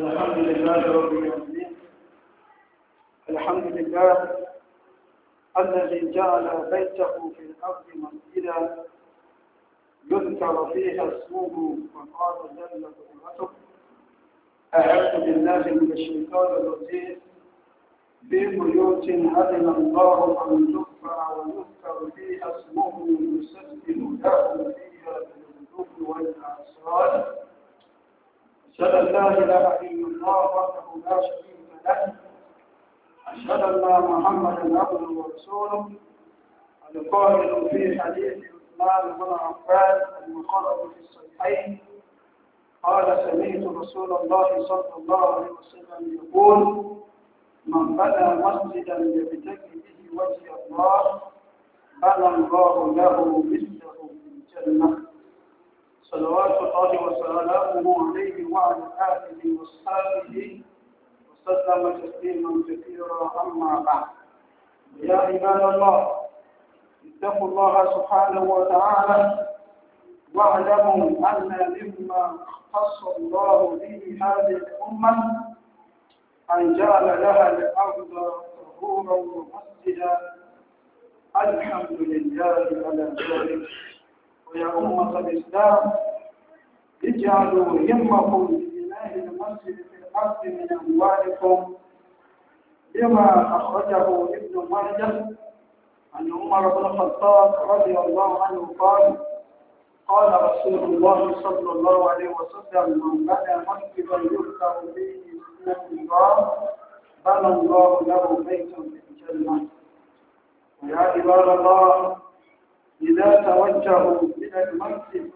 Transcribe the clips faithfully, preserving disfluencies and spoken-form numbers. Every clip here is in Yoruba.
الحمد لله رب العالمين. الحمد لله الذي جعل بيته في الأرض مسجدا يذكر فيها اسمه وقال جل قدرته. أعوذ بالله من الشيطان الرجيم. في بيوت أذن الله أن ترفع ويذكر فيها اسمه يسبح له فيها بالغدو والآصال. أشهد أن لا إله إلا الله وحده لا شريك له. أشهد أن محمدا عبده ورسوله القائل في حديث عثمان بن عفان المخرج في الصحيحين قال سمعت رسول الله صلى الله عليه وسلم يقول: من بنى مسجدا يبتغي به وجه الله بنى الله له مثله في الجنة. صلوات الله وسلامه عليه وعلى آله وصحبه وسلم تسليما كثيرا. أما بعد، يا عباد الله، اتقوا الله سبحانه وتعالى واعلموا أن مما اختص الله به هذه الأمة أن جعل لها الأرض طهورا ومسجدا. الحمد لله على ذلك. ويا أمة الإسلام، اجعلوا همكم ببناء المسجد في الأرض من أموالكم، لما أخرجه ابن ماجه عن عمر بن الخطاب رضي الله عنه قال: قال رسول الله صلى الله عليه وسلم: من بنى مسجدا يذكر فيه اسم الله بنى الله له بيتا في الجنة. ويا عباد الله، إذا توجهوا إلى المسجد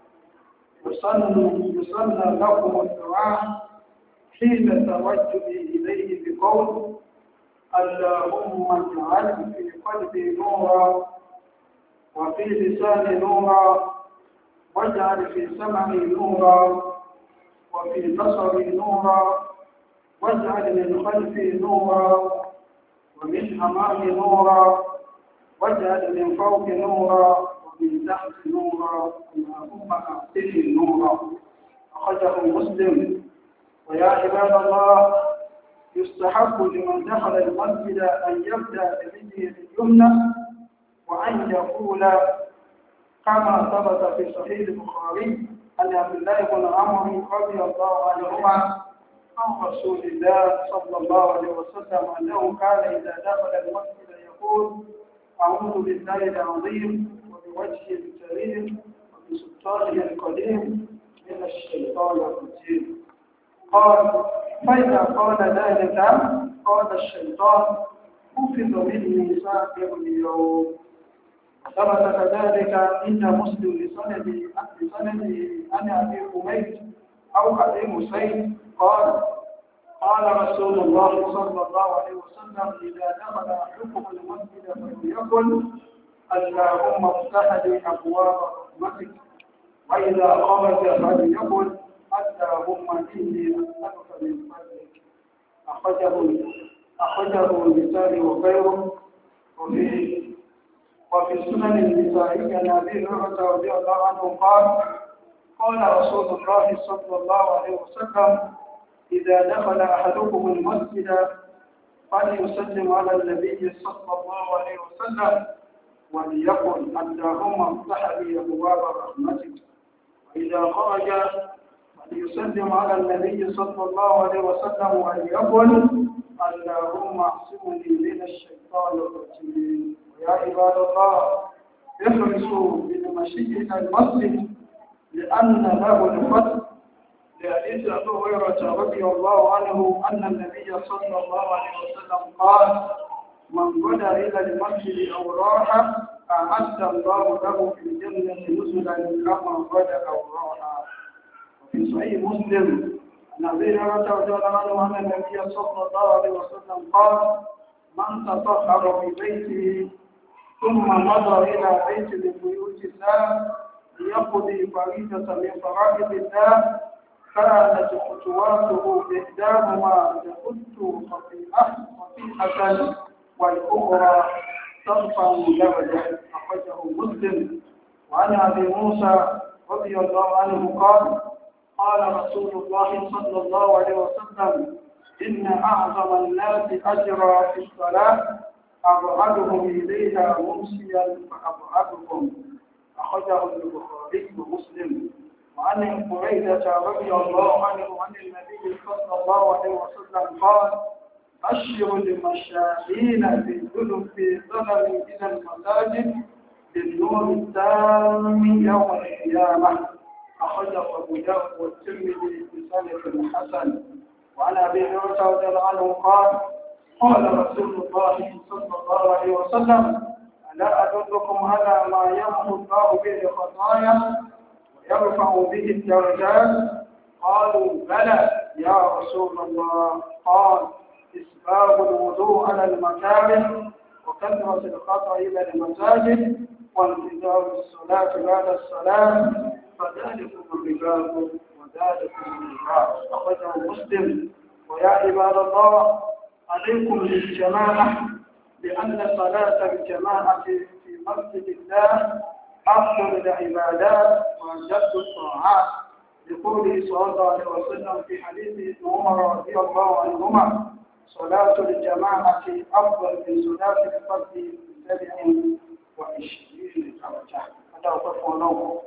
يسن يسن لكم الدعاء حين توجه إليه بقول: اللهم اجعل في قلبي نورا وفي لساني نورا واجعل في سمعي نورا وفي بصري نورا واجعل من خلفي نورا ومن أمامي نورا واجعل من فوق نورا ومن تحت نورا اللهم أعطني نورا. أخرجه مسلم. ويا عباد الله، يستحب لمن دخل المسجد أن يبدأ برجله اليمنى وأن يقول كما ثبت في صحيح البخاري عن عبد الله بن عمرو رضي الله عنهما عن رسول الله صلى الله عليه وسلم أنه كان إذا دخل المسجد يقول: أعوذ بالله العظيم وبوجهه الكريم وبسلطانه القديم من الشيطان الرجيم. قال: فإذا قال ذلك قال الشيطان: حفظ مني سائر اليوم. ثبت كذلك عند مسلم لسند لسنده عن أبي حميد أو أبي حسين قال: قال رسول الله صلى الله عليه وسلم: إذا دخل أحدكم المسجد فليقل: اللهم افتح لي أبواب رحمتك، وإذا خرج فليقل: اللهم إني أسألك من فضلك. أخرجه أخرجه النسائي وغيره. وفي وفي سنن النسائي عن أبي هريرة رضي الله عنه قال: قال رسول الله صلى الله عليه وسلم: إذا دخل أحدكم المسجد فليسلم على النبي صلى الله عليه وسلم وليقل: اللهم افتح لي أبواب رحمتك. وإذا خرج فليسلم على النبي صلى الله عليه وسلم وليقل: اللهم اعصمني من الشيطان الرجيم. ويا عباد الله، احرصوا بالمشي إلى المسجد لأن له الفضل، لحديث أبي هريرة رضي الله عنه أن النبي صلى الله عليه وسلم قال: من غدا إلى المسجد أو راح أعد الله له في الجنة نزلا كما غدا أو راح. وفي صحيح مسلم عن أبي هريرة رضي الله عنه أن النبي صلى الله عليه وسلم قال: من تطهر في بيته ثم مضى إلى بيت من بيوت الله ليقضي فريضة من فرائض الله كانت خطواته إحداهما تخط خطيئة خطيئة والأخرى ترفع درجة. أخرجه مسلم. وعن أبي موسى رضي الله عنه قال: قال رسول الله صلى الله عليه وسلم إن أعظم الناس أجرا في الصلاة أبعدهم إليها ممسيا فأبعدهم، أخرجه البخاري ومسلم. وعن بريدة رضي الله عنه عن النبي صلى الله عليه وسلم قال أشر المشاهين في ظلم في ظلم إلى المساجد بالنور التام يوم القيامة، أخرجه أبو داود والترمذي بسند حسن. وعن أبي هريرة رضي الله عنه قال قال رسول الله صلى الله عليه وسلم ألا أدلكم على ما يمحو الله به الخطايا ويرفع به الدرجات؟ قالوا بلى يا رسول الله. قال إسباغ الوضوء على المكاره وكثرة الخطأ إلى المساجد وانتظار الصلاة بعد الصلاة فذلكم الرباط وذلكم الرباط، أخرجه مسلم. ويا عباد الله عليكم بالجماعة، لأن صلاة الجماعة في مسجد الله أفضل العبادات وأجل الطاعات، لقوله صلى الله عليه وسلم في حديث ابن عمر رضي الله عنهما صلاة الجماعة أفضل من صلاة الفرد بسبع وعشرين درجة. هذا هو فلان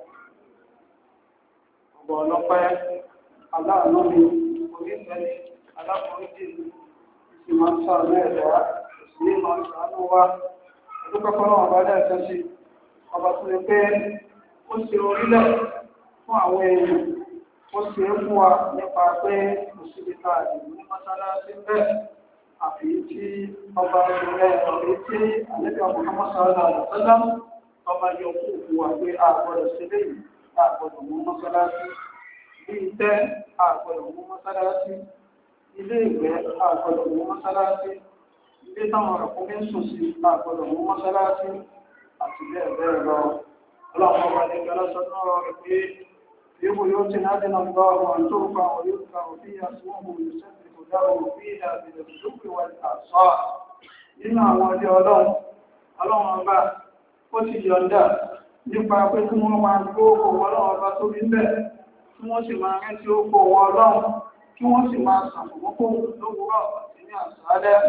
ọ̀pọ̀lọpẹ́ aláàánú mi onífẹ́ni aláforíjì sì máa ń sàánú ẹ̀dá sí máa ń sàánú wá ẹ̀dúkọ́kọ́ náà ọba lẹ́ẹ̀kẹ́ sí ọba tó lè pé ó ṣe orílẹ̀ fún àwọn èèyàn, ó ṣe é fún wa nípa pé òṣèlú ká ìlú ní mọ́sálásí bẹ́ẹ̀ àfi tí ọba ìrẹ́ ọ̀rẹ́ tí àlẹ́bí ọmọ mọ́sálásí àlọ́sọ́lá ọba yọ kú fún wa pé àgbọ̀dọ̀ ṣe léyìí, àgbọ̀dọ̀ mú mọ́sálásí bí ìtẹ́, àgbọ̀dọ̀ mú mọ́sálásí ilé ìgbẹ́, àgbọ̀dọ̀ mú mọ́sálásí ilé táwọn ọ̀rọ̀kùnrin sùn sí, àgbọ̀dọ̀ mú mọ́sálásí àti bẹ́ẹ̀ bẹ́ẹ̀ lọ. ọlọ́run ọba ní kí ọlọ́sọ náà rẹ̀ pé yóò yóò ti náà dínà lọ àwọn tó fa àwọn yóò fa òfin àsùnwọ̀n olùsẹ́sì kò dáwọ́ òfin ìdàbìlẹ̀ lókè wà àṣọ nínú àwọn ọdẹ ọlọ́run. ọlọ́run ọba ó ti yọ̀ǹda nípa pé kí wọ́n máa gbó owó ọlọ́run ọba tó bí bẹ́ẹ̀, kí wọ́n sì máa rántí owó wọn ọlọ́run, kí wọ́n sì máa sàmùmọ́kò lówùúrọ̀ àti ní àṣálẹ́.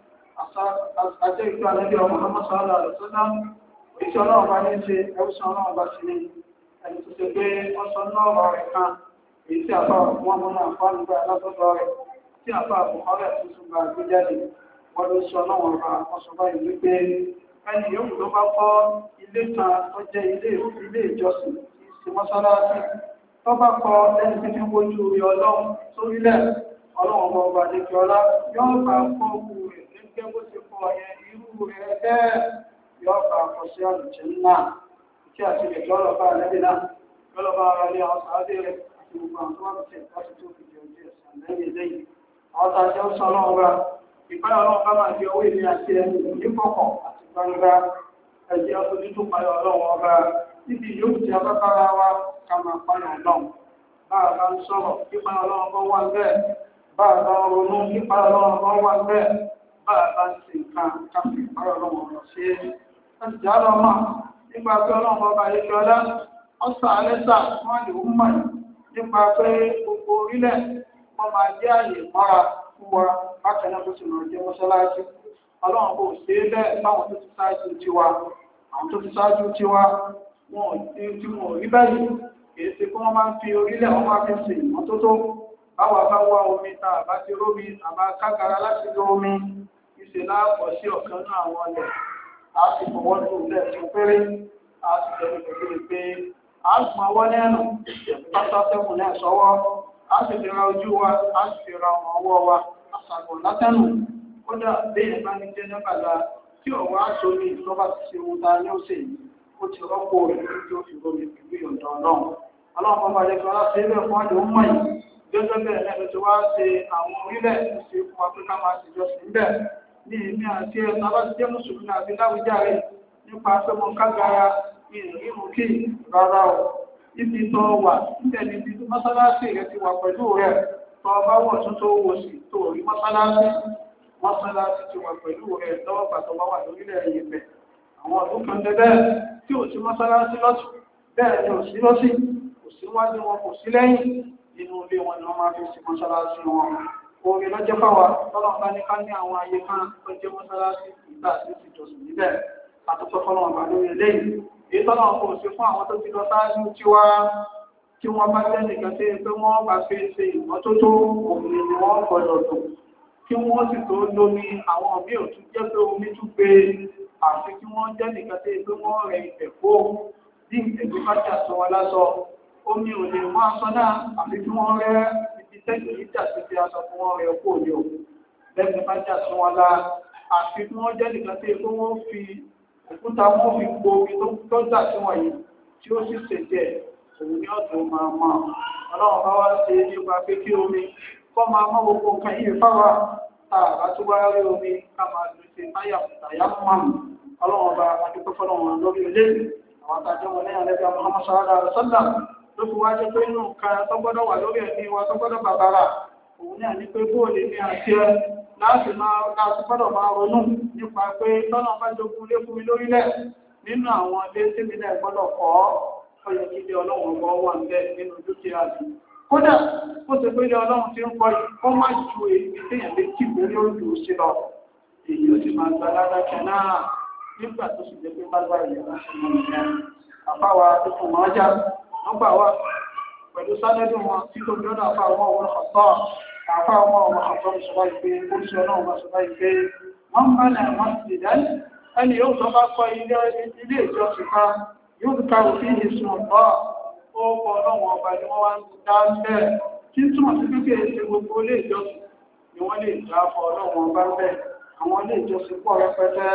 àjẹ́ ìgbà níbi ọmọ ọmọ sọ́ọ́lá rẹ̀ tó dá ìṣẹ́ ọlọ́run bá ní ṣe ẹ̀rùsàn ọlọ́run bá sí ní ẹni tó ṣe pé wọ́n sọ náà ọ̀rọ̀ rẹ̀ kan èyí tí àbá wọn mú náà fún àlùgbà alágbọ́dọ̀ rẹ̀ tí àbá àbùkọ́rẹ̀ tuntun bá gbé jáde wọ́n ló sọ náà ọ̀rọ̀ àkọsọ̀ báyìí wípé ẹni yóò ló bá kọ́ ilé kan tó jẹ́ ilé ìjọsìn sí mọ́sálásí tó bá kọ́ ẹni tí fi wojú rí ọlọ́run sórílẹ̀ ọlọ́run ọba ọba àdékè ọlá yóò bá kọ́ òkú rẹ̀ gẹ́gẹ́ bó ti kọ́ yẹn irú rẹ̀ bẹ́ẹ̀ yóò bá kọ́ sí àlùjẹ́ ńlá kí àti lè jọ́ bá lẹ́bí náà yóò bá ara lé àwọn sàádé rẹ̀ àti gbogbo àwọn tó wà ní tẹ̀síwá sí tó fi jẹ́ ojú ẹ̀sán lẹ́yìn lẹ́yìn àwọn tá a jẹ́ sọ ọlọ́run bá ìpáyà ọlọ́run bá máa di owó ìlú àti ẹni ìdíkọ̀kọ̀ àti gbangba ẹ̀jẹ̀ ọdún tó payọ̀ ọlọ́run ọba níbi yóò ti abábára wa ká máa payọ̀ ọlọ́run. bá a bá ń sọ̀rọ̀ nípa ọlọ́run bá wà bẹ́ẹ̀, bá a bá ń ronú nípa ọlọ́run bá wà bẹ́ẹ̀, bá a bá ń sin nǹkan ká fi ìpáyọ̀ ọlọ́run ọ̀rọ̀ ṣe é. láti jà lọ mọ̀ nípa pé ọlọ́run ọba yìí fi ọlá ọ̀sà alẹ́sà wọ́n lè ń mọ̀ nípa pé gbogbo orílẹ̀ wọ́n máa jẹ́ àyè mọ́ra fún wa bákan náà bó ti máa jẹ́ mọ́ṣáláṣí. ọlọ́run kò ṣe é bẹ́ẹ̀ báwọn tó ti ṣáájú tiwa àwọn tó ti ṣáájú tiwa wọn ò tí wọn ò rí báyìí kì í ṣe kí wọ́n máa ń fi orílẹ̀ wọn máa fi sìn ìmọ́tótó. báwa bá wá omi tá a bá ti rómi àbá kágara láti lo omi ìṣe láàpọ̀ sí ọ̀kan náà àwọn ọlẹ̀ a sì fọwọ́ lò lẹ́ẹ̀kan péré a sì tẹ̀lé pẹ̀lú pé a gbọ́n ọwọ́ lẹ́nu pátá sẹ́kùn náà sọ́wọ́ a sì fi ra ojú wa a sì fi ra ọwọ́ wa a ṣàgbọ̀n látẹnu. kódà bẹ́ẹ̀ bá ní jẹ́ nígbàdá tí ọ̀wọ́ aṣọ ní ìjọba ti ṣe ohun ta ní ọ̀sẹ̀ yìí ó ti rọ́pò rẹ̀ tí ó fi rómi pẹ̀lú ìyọ̀ǹda ọlọ́run. ọlọ́run bá balẹ̀ fún aláṣẹ ilé ẹ̀kọ́ àjọ ń mọ̀ yìí gẹ́gẹ́ bẹ́ẹ̀ náà ló ti wá ṣe àwọn orílẹ̀ tó ṣe fún wa pé ká máa ṣèjọ sí bẹ́ẹ̀ ní èmi àti ẹ̀ tá a bá ti jẹ́ mùsùlùmí àti láwùjáre nípa pé mo kágara ìrìnrìn kí rárá o ibi tó wà níbẹ̀ níbi mọ́sálásí rẹ̀ ti wà pẹ̀lú rẹ̀ tó bá wọ̀ tún tó wò sí tó rí mọ́sálásí mọ́sálásí ti wà pẹ̀lú rẹ̀ lọ́wọ́ pàtó wá wà lórílẹ̀ yìí bẹ̀. àwọn ọdún kan bẹ́ẹ̀ tí ò sí mọ́sálásí lọ́tù bẹ́ẹ̀ ni ò sí lọ́sì kò sí wájú wọn kò sí lẹ́yìn inú ilé wọn ni wọ́n máa fi sí mọ́ṣáláṣí wọn. Orin lọ́jọ́ fáwa tọ́lọ́run bá ní ká ní àwọn ayé kan tó jẹ́ mọ́ṣáláṣí ìgbà tí ó ti jọsìn níbẹ̀. Àtúntò fọlọ́run bá lórí eléyìí. Èyí tọ́lọ́run kò sí fún àwọn tó ti lọ sáájú tí wá tí wọ́n bá jẹ́ nìkan tí pé wọ́n bá fi ṣe ìmọ́tótó òun ni wọ́n gbọ́dọ̀ dùn. Kí wọ́n sì tó lómi àwọn míì ò tún jẹ́ pé omi tún gbé àfi kí wọ́n jẹ́ nìkan tí pé wọ́n rẹ ìfẹ́ kó bí ẹ̀gbẹ́ bá jà sọ wọn lásọ. Omi ò lè mú aṣọ náà àfi kí wọ́n rẹ ibi tẹ́lẹ̀ yìí jà sí fi aṣọ fún wọn rẹ kó ní o. Lẹ́gbẹ̀ẹ́ bá jà sọ wọn lá àfi kí wọ́n jẹ́ nìkan tí pé wọ́n fi òkúta wọn fi gbo omi tó jà sí wọn yìí tí ó sì ṣèjẹ́ òun ní ọ̀dọ̀ máa mọ́ ọlọ́run bá wá ṣe nípa pé kí omi kọ́ máa mọ́ gbogbo nǹkan yìí fáwa tààrà tó wá rí omi ká máa lè ṣe táyà táyà mọ́mù ọlọ́run bá adúpẹ́ fọlọ́run lórí ilé àwọn àtàjọ wọn lẹ́yìn lẹ́gbẹ̀ẹ́ Muhammad sallallahu alaihi wasallam ló fi wá jẹ́ pé inú nǹkan tó gbọ́dọ̀ wà lórí ẹ̀mí wa tó gbọ́dọ̀ bàbára òun náà ní pé bóòlì ní àti ẹ láti máa láti gbọ́dọ̀ máa ronú nípa pé tọ́nà bá jogún lé fún mi lórílẹ̀ nínú àwọn ilé tí mi náà gbọ́dọ̀ kọ́ ọyọ kí ilé ọlọ́run ọgbọ́ wà ń bẹ nínú dúkìá rẹ̀. Kódà ó ti pé ilé ọlọ́run ti ń kọ́ yìí kó má ju èyí téèyàn lè kí ìwé ojú sí lọ. Èyí ó sì máa gba ládàkẹ́ náà nígbà tó sì jẹ́ pé bágbá ìyá láti mọ ìyẹn. Àfáwa tó fún wọn ọjà wọ́n gbà wá pẹ̀lú sálẹ́dùn wọn tí tó bí ọ̀dọ̀ àfáà wọn òun ọ̀tọ̀ àfáà wọn òun ọ̀tọ̀ ìṣọ̀bá ìpè oríṣi ọlọ́run bá ṣọ̀bá ìpè wọ́n bá náà wọ́n ti dẹ́ ẹni yóò tó bá kọ́ ilé ìjọsìn kan yóò ká òfin ìsìn ọ̀pọ̀ ó kọ ọlọ́run ọba ni wọ́n wá ń dá bẹ́ẹ̀ kí túmọ̀ sí pípé ṣe gbogbo ilé ìjọsìn ni wọ́n lè dá fọ ọlọ́run ọba bẹ́ẹ̀ àwọn ilé ìjọsìn pọ̀ rẹpẹtẹ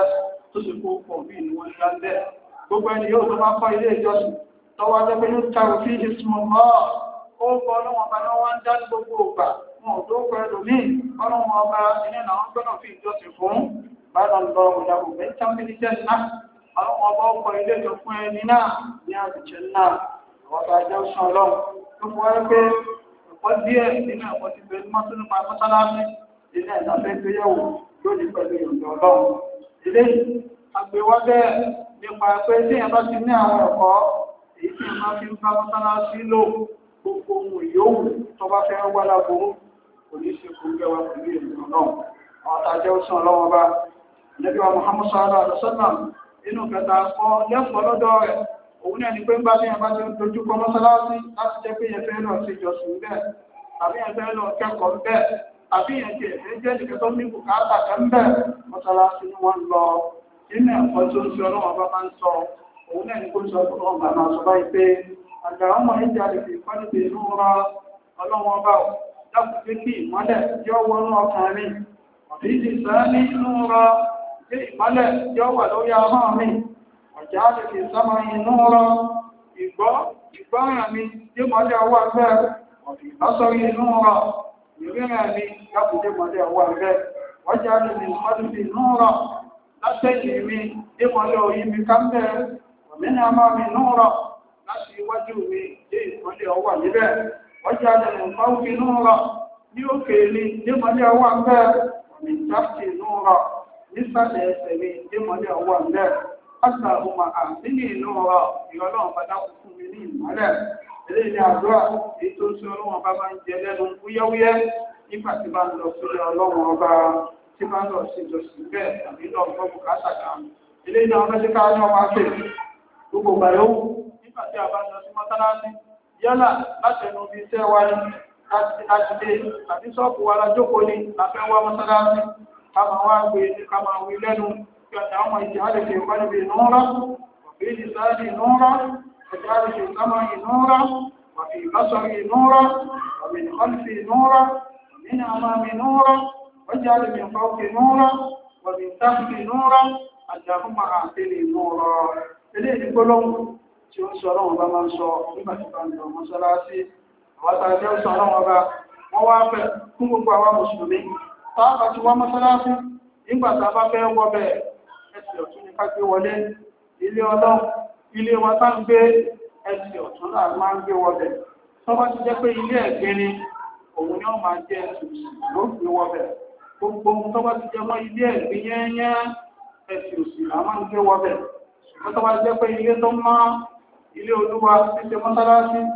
tó sì kó pọ̀ bí ni wọ́n dá bẹ́ẹ̀ gbogbo ẹni yóò tó bá kọ́ ilé ìjọsìn tọ́wọ́ jẹ́ pé yóò ká òfin ìsìn ọ̀pọ̀ ó kọ ọlọ́run ọba ni wọ́n wá ń dá ní gbogbo ògbà wọn ò tó pẹ́ lómi ọlọ́run ọba ilé làwọn gbọ́dọ̀ fi ìjọsìn fún bá lọ lọ ìdàgbò mẹ́ta mílíọ̀nù náà àwọn ọba ọkọ̀ ilé tó fún ẹni náà ní àbìjẹ náà àwọn ọba ajẹ́ òṣàn ọlọ́run tó fún wáyé pé ẹ̀kọ́ díẹ̀ nínú ẹ̀kọ́ ti bẹ̀rẹ̀ mọ́tò nípa mọ́sálásí ilé ìdáfẹ́ gbéyàwó lónìí pẹ̀lú ìròyìn ọlọ́run ilé àgbéwá bẹ́ẹ̀ nípa pé tí ẹ bá ti ní àwọn ẹ̀kọ́ èyí tí ẹ máa fi ń bá mọ́sálásí lò gbogbo ohun ìyóhùn tó bá fẹ́ wá láboró kò ní ṣe kó gbẹ́wà pẹ̀lú ìròyìn ọlọ́run àwọn àtàjẹ́ òṣàn ọlọ́run ọba Ànábì wa Muhammad sallallahu alaihi wasallam inú kẹta kọ lẹ́pọ̀ lọ́dọ̀ rẹ̀ òun náà ni pé ń bá bí ẹ̀bá ti ń dojú kọ mọ́sálásí láti jẹ́ pé ẹ̀fẹ́ lọ sí ìjọsìn bẹ́ẹ̀ tàbí ẹ̀fẹ́ lọ kẹ́kọ̀ọ́ bẹ́ẹ̀ tàbí ẹ̀jẹ̀ ẹ̀fẹ́ jẹ́ nìkan tó ní bùkátà kan bẹ́ẹ̀ mọ́sálásí ni wọ́n lọ nínú ẹ̀kọ́ tó ń fi ọlọ́wọ́n bá máa ń sọ òun náà ni kó sọ ọlọ́wọ́n bá máa sọ báyìí pé àgbà ọmọ ìjà lè fi ìpánìbè inú ra ọlọ́wọ́n bá dákùn pé kí ìmọ́lẹ̀ yọ wọnú ọkàn mi ọ̀bí ìdí sáà ní inú ra pé ìmọ́lẹ̀ yọ wà lórí ahọ́n mi ọ̀já lè fi sámọ inú rọ ìgbọ́ ìgbọ́ràn mi dé mọ́lẹ̀ ọwọ́ ẹgbẹ́ ọ̀fì ìbásọ́rí inú rọ ìrìnrìn mi lábùdé mọ́lẹ̀ ọwọ́ ẹgbẹ́ ọjà lè fi mọ́lẹ̀ inú rọ látẹ̀yìn mi dé mọ́lẹ̀ orí mi kámbẹ́ ọ̀mẹ́ni àmọ́ mi inú rọ láti iwájú mi dé ìmọ́lẹ̀ ọwọ́ níbẹ̀ ọjà lè fi mọ́lẹ̀ inú rọ ní òkè mi dé mọ́lẹ̀ ọwọ́ ẹgbẹ́ ọ̀mẹ́ ìjáfì inú rọ nísàlẹ̀ ẹsẹ̀ mi dé mọ́lẹ̀ ọwọ́ ẹgbẹ́ Àṣà ọmọ àti ní inú ọ̀rọ̀ ìrọ̀lọ́run padà fún mi ní ìmọ́lẹ̀. Ilé ilé àdúrà èyí tó sí ọlọ́run ọba máa ń jẹ lẹ́nu wúyẹ́wúyẹ́ nígbà tí bá ń lọ sílé ọlọ́run ọba tí bá ń lọ sí ìjọsìn bẹ́ẹ̀ tàbí lọ gbọ́ bùkátà kan. Ilé ilé ọmọ tí ká ní ọmọ àṣẹ gbogbo ìgbà yòówù nígbà tí a bá ń lọ sí mọ́sálásí yálà láti ẹnu ibi iṣẹ́ wa ní láti dé tàbí ṣọ́ọ̀bù wa lájókòó ní láfẹ́ wá mọ́sálásí ká máa wá gbé ní ká máa wí lẹ́nu اللهم اجعل في قلبي نورا وفي لساني نورا واجعل في سمعي نورا وفي بصري نورا ومن خلفي نورا ومن امامي نورا واجعل من فوقي نورا ومن تحتي نورا اللهم اعطني نورا eléyìí gbólóhùn tí ó ń sọ ọlọ́run bá máa ń sọ nígbà tí bá ń lọ mọ́sálásí àwọn àtàjẹ́ ń sọ ọlọ́run ọba wọ́n wá fẹ́ fún gbogbo àwọn mùsùlùmí táàbà ti wá mọ́sálásí nígbà tá a bá fẹ́ wọ bẹ́ẹ̀ ẹsẹ̀ ọ̀tún ní ká gbé wọlé ilé ọlọ́run ilé wa tá ń gbé ẹsẹ̀ ọ̀tún náà máa ń gbé wọlé tó bá ti jẹ́ pé ilé ẹ̀gbẹ́ ni òun ni wọ́n máa jẹ́ ẹsẹ̀ òsì ló gbé wọlé gbogbo ohun tó bá ti jẹ́ mọ́ ilé ẹ̀gbẹ́ yẹ́nyẹ́ ẹsẹ̀ òsì là máa ń gbé wọlé ṣùgbọ́n tó bá jẹ́ pé ilé tó mọ́ ilé olúwa ti ṣe mọ́sálásí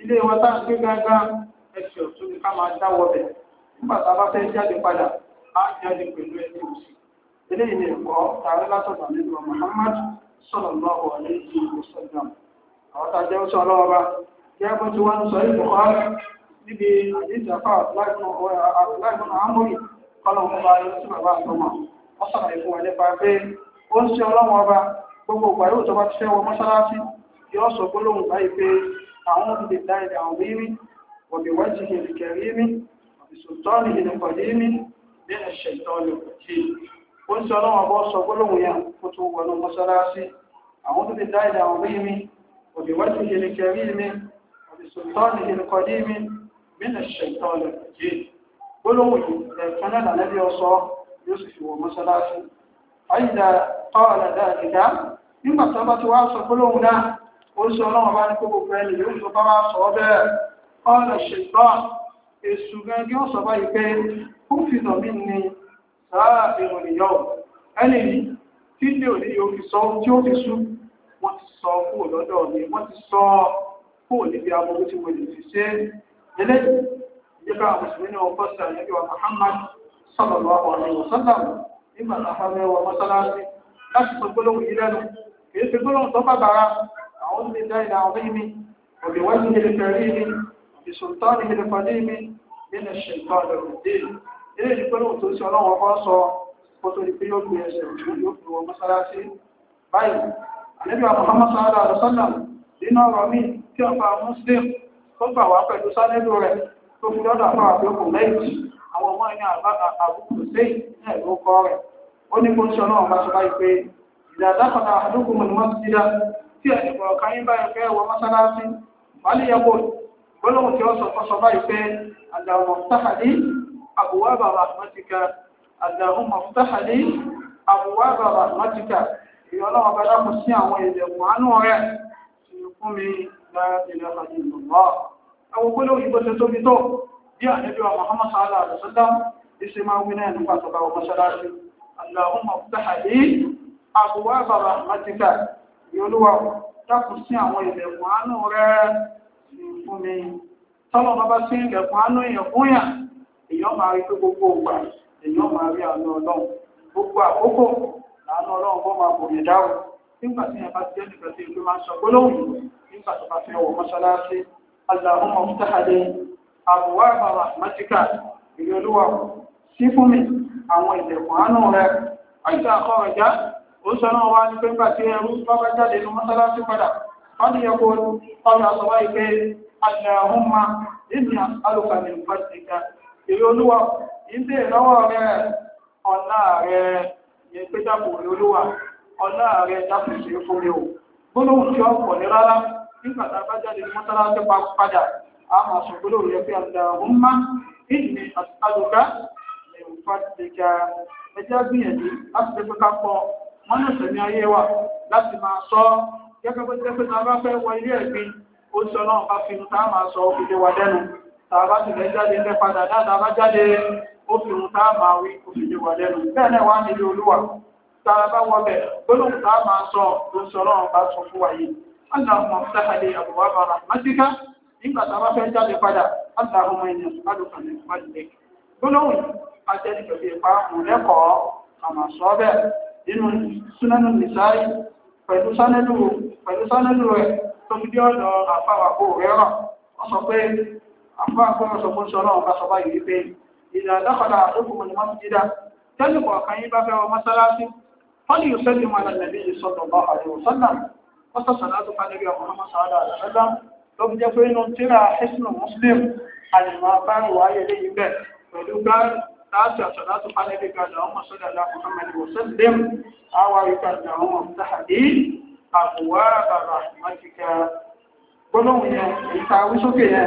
ilé wa tá à ń gbé gángan ẹsẹ̀ ọ̀tún ni ká máa dáwọ́ bẹ̀ nígbà tá a bá fẹ́ jáde padà á jáde pẹ̀lú ẹsẹ̀ òsì eléyìí ni ẹ̀kọ́ tààrí látọ̀dọ̀ nínú Muhammad sallallahu alaihi wasallam àwọn tá a jẹ́ oṣù ọlọ́wọ́ bá jẹ́ bó ti wọ́n ń sọ ìbùkọ́ níbi àdíjàfà láìpọ̀nà àmúrì kọ́lọ̀ ń bá yóò sí bàbá àtọmọ̀ wọ́n sọ̀rọ̀ ìfún wọn nípa pé ó ń ṣe ọlọ́wọ́ ọba gbogbo ìgbà yóò tó bá ti fẹ́ wọ mọ́ṣáláṣí yóò sọ gbólóhùn báyìí pé àwọn òbí dáìdà àwọn rírí wọ̀bí wájú ìrìnkẹ̀rí mi wọ̀bí sọ̀tọ́ọ̀nì ìrìnkọ̀dí mi nínú ṣètọ́ọ̀nì òkè ó ń ṣe ọlọ́wọ́ ọba sọ gbólóhùn yẹn kó tó wọnú mọ́ṣáláṣí àwọn òbí dáìdà àwọn rírí mi wọ̀bí wájú ìrìnkẹ̀rí mi wọ̀bí sọ̀tọ́ọ̀nì ìrìnkọ̀dí mi nínú ṣètọ́ọ̀nì òkè gbólóhùn yìí ẹ̀kan náà lẹ́bí ọsọ yóò sì fi wọ mọ́ṣáláṣí àyíjà qala dhalika nígbà tó bá ti wá sọ gbólóhùn náà ó sọ ọlọ́run bá ní kó gbogbo ẹni yóò tó bá wá sọ bẹ́ẹ̀ qala shaytan èṣù gẹ́gẹ́ ó sọ báyìí pé ó fi nà mí ní sáà ìròyìnyọ́ ẹni yìí tí ilé òní yóò fi sọ tí ó fi sú wọ́n ti sọ kúrò lọ́dọ̀ mi wọ́n ti sọ kúrò níbi aburú tí mo lè fi ṣe eléyìí ìjọba àwọn mùsùlùmí náà kọ́ sí àyẹ̀bí wa Muhammad sallallahu alaihi wasallam nígbà táfà mẹ́wàá mọ́sálásí láti sọ gbólóhùn yìí lẹ́nu kìí ṣe gbólóhùn tó bá bàrá àwọn olùdí dáìdá àwọn bí mi òbí wájú ní ilé fẹ̀rí mi òbí sultan ní ilé fọdí mi nínú ṣèǹtọ́ ọ̀dọ̀rọ̀dé ilé ìdí gbólóhùn tó ṣe ọlọ́wọ́ bọ́ sọ kó tó di pé yóò gbé ẹsẹ̀ òjú yóò fi wọ mọ́sálásí báyìí ànábì wa Muhammad sallallahu alaihi wasallam nínú ọ̀rọ̀ mi tí ọba Muslim tó gbà wá pẹ̀lú sánẹ́dù rẹ̀ tó fi lọ́dọ̀ àpá àbíọ́kùn lẹ́yìn àwọn ọmọ ẹni àbúkù sẹ́yìn ní ẹ̀rọ kọ́ rẹ̀ ó ní kó ń sọ náà bá sọ báyìí pé ìdàdákọ̀dà àdúgbò mọ̀ ní wọ́n ti dá tí ẹni kọ̀ọ̀kan yín báyìí fẹ́ wọ mọ́sálásí wálé yẹ́pọ̀ gbólóhùn tí ó sọ fọ́ sọ báyìí pé àdàhùn mọ̀fútàhàdí àbúwábà rahmatika àdàhùn mọ̀fútàhàdí àbúwábà rahmatika ìyọ́lọ́wọ́ bá dákun sí àwọn ìdẹ̀kùn àánú rẹ̀ tí fún mi láti ilẹ̀ àdìmọ̀ àwọn gbólóhùn ìbò ṣe tóbi tó bí ànábì wa Muhammad sallallahu alaihi wasallam ìṣe máa wí náà nípa tó bá wọ mọ́sálásí Allahumma ftah li abwaaba rahmatika ìyọlúwa dákun sí àwọn ilẹ̀kùn àánú rẹ̀ fún mi tọ́lọ́ bá bá sí ilẹ̀kùn àánú èèyàn fún yà èèyàn máa rí pé gbogbo ògbà èèyàn máa rí àánú ọlọ́run gbogbo àkókò àánú ọlọ́run bó máa bòyìn dáhùn nígbà tí yẹn bá ti jẹ́ nìkan tí ìlú máa ń sọ gbólóhùn nígbà tó bá fẹ́ wọ mọ́sálásí Allahumma ftah li abwaaba rahmatika ìyọlúwa sí fún mi àwọn ilẹ̀kùn àánú rẹ̀ àìsà àkọ́rọ̀já ó sọ náà wá ní pé nígbà tí ẹrú bá bá jáde ní mọ́sálásí padà wọ́n ní ẹkọ́ ọ̀rọ̀ àsọ̀wá ìpé Allahumma inni as'aluka min fadlika èrè olúwa ìdè lọ́wọ́ rẹ̀ ọ̀nà rẹ̀ yẹ pé dákò rí olúwa ọ̀nà rẹ̀ dákò sí fún mi ò gbólóhùn tí ó pọ̀ ní rárá nígbà tá a bá jáde ní mọ́sálásí padà a máa sọ gbólóhùn yẹ pé Allahumma inni as'aluka fàtíkà ẹjẹ́ gbìyànjú láti lè pẹ́ká pọ̀ mọ́nà ìsẹ̀mí ayé wa láti máa sọ gẹ́gẹ́ bó jẹ́ pé ta bá fẹ́ wọ ilé ẹ̀gbin ó sọ náà bá fi ta máa sọ òfìdé wa dẹnu ta bá sì lẹ́ jáde lẹ́ padà dáadáa bá jáde ó fi ohun tá máa wí òfìdé wa dẹnu bẹ́ẹ̀ náà wá nílé olúwa ta bá wọ bẹ̀ gbólóhùn tá máa sọ ló sọ náà bá sọ fún wa yìí Allahumma ftah li abwaaba rahmatika nígbà tá bá fẹ́ jáde padà Allahumma inni as'aluka min fadlik gbólóhùn ajẹ́ni pẹ̀lú ipa mọ̀lẹ́kọ̀ọ́ àmà sọ́ọ́bẹ̀ nínú súnánù nìsáyì pẹ̀lú sánẹ́lù rẹ̀ tó fi bí ọ̀dọ̀ àfáwàkó rẹ̀ rọ̀ wọ́n sọ pé àfáwàkó rẹ̀ sọ fún sọ náà bá sọ bá yìí pé ìlà àdákọ̀dà àdókùnmọ̀ ni wọ́n ti dídá tẹ́lẹ̀ kọ̀ọ̀kan yí bá fẹ́ wọ mọ́sálásí wọ́n ni yóò sẹ́lẹ̀ mọ́ alẹ́ yìí sọ́dọ̀ bá àdéhùn sọ́nà wọ́n sọ sọ̀dá tó fánẹ́bí Muhammad sallallahu alaihi wasallam tó fi jẹ́ pé inú tíra Hisnu Muslim àlèmọ́ bá wà ayé lẹ́yìn bẹ́ẹ̀ pẹ̀lú gbáàrù láti àṣàlátù pálẹ́bí gbàdà ọmọ sọ́dọ̀ alá Muhammad wasallam àwárí gbàdà ọmọ tàhàdí àbúwá bàbá àmàtíkà gbọ́lọ́hùn yẹn ìta wísókè yẹn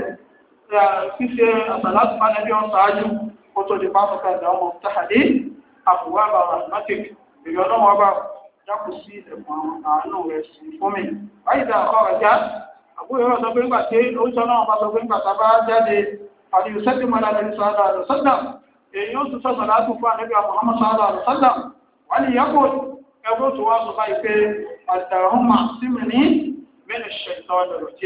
ṣíṣe àṣàlátù pálẹ́bí ọ̀sáájú ó tó di pàtó gbàdà ọmọ tàhàdí àbúwá bàbá àmàtíkà ìyọ́lọ́wọ́ bá dákù sí ẹ̀kùn àánú rẹ̀ sí fún mi báyìí dá ọkọ̀ rẹ̀ já àbúrò rẹ̀ sọ pé ńgbà tí ó sọ náà bá sọ pé ńgbà tá bá jáde àdìyùsẹ́tì mọ́lá lẹ́yìn sọ́dọ̀ àdìsọ́dọ̀ èyí ó tún sọ́sọ̀ láti fún ànábì Muhammad sallallahu alaihi wasallam wà ní yàpò ẹgbẹ́ tó wá sọ bá ìpé àdàrúnmà sí mi ní mẹ́rin ṣẹ̀tọ́ ọ̀dọ̀rọ̀ jẹ́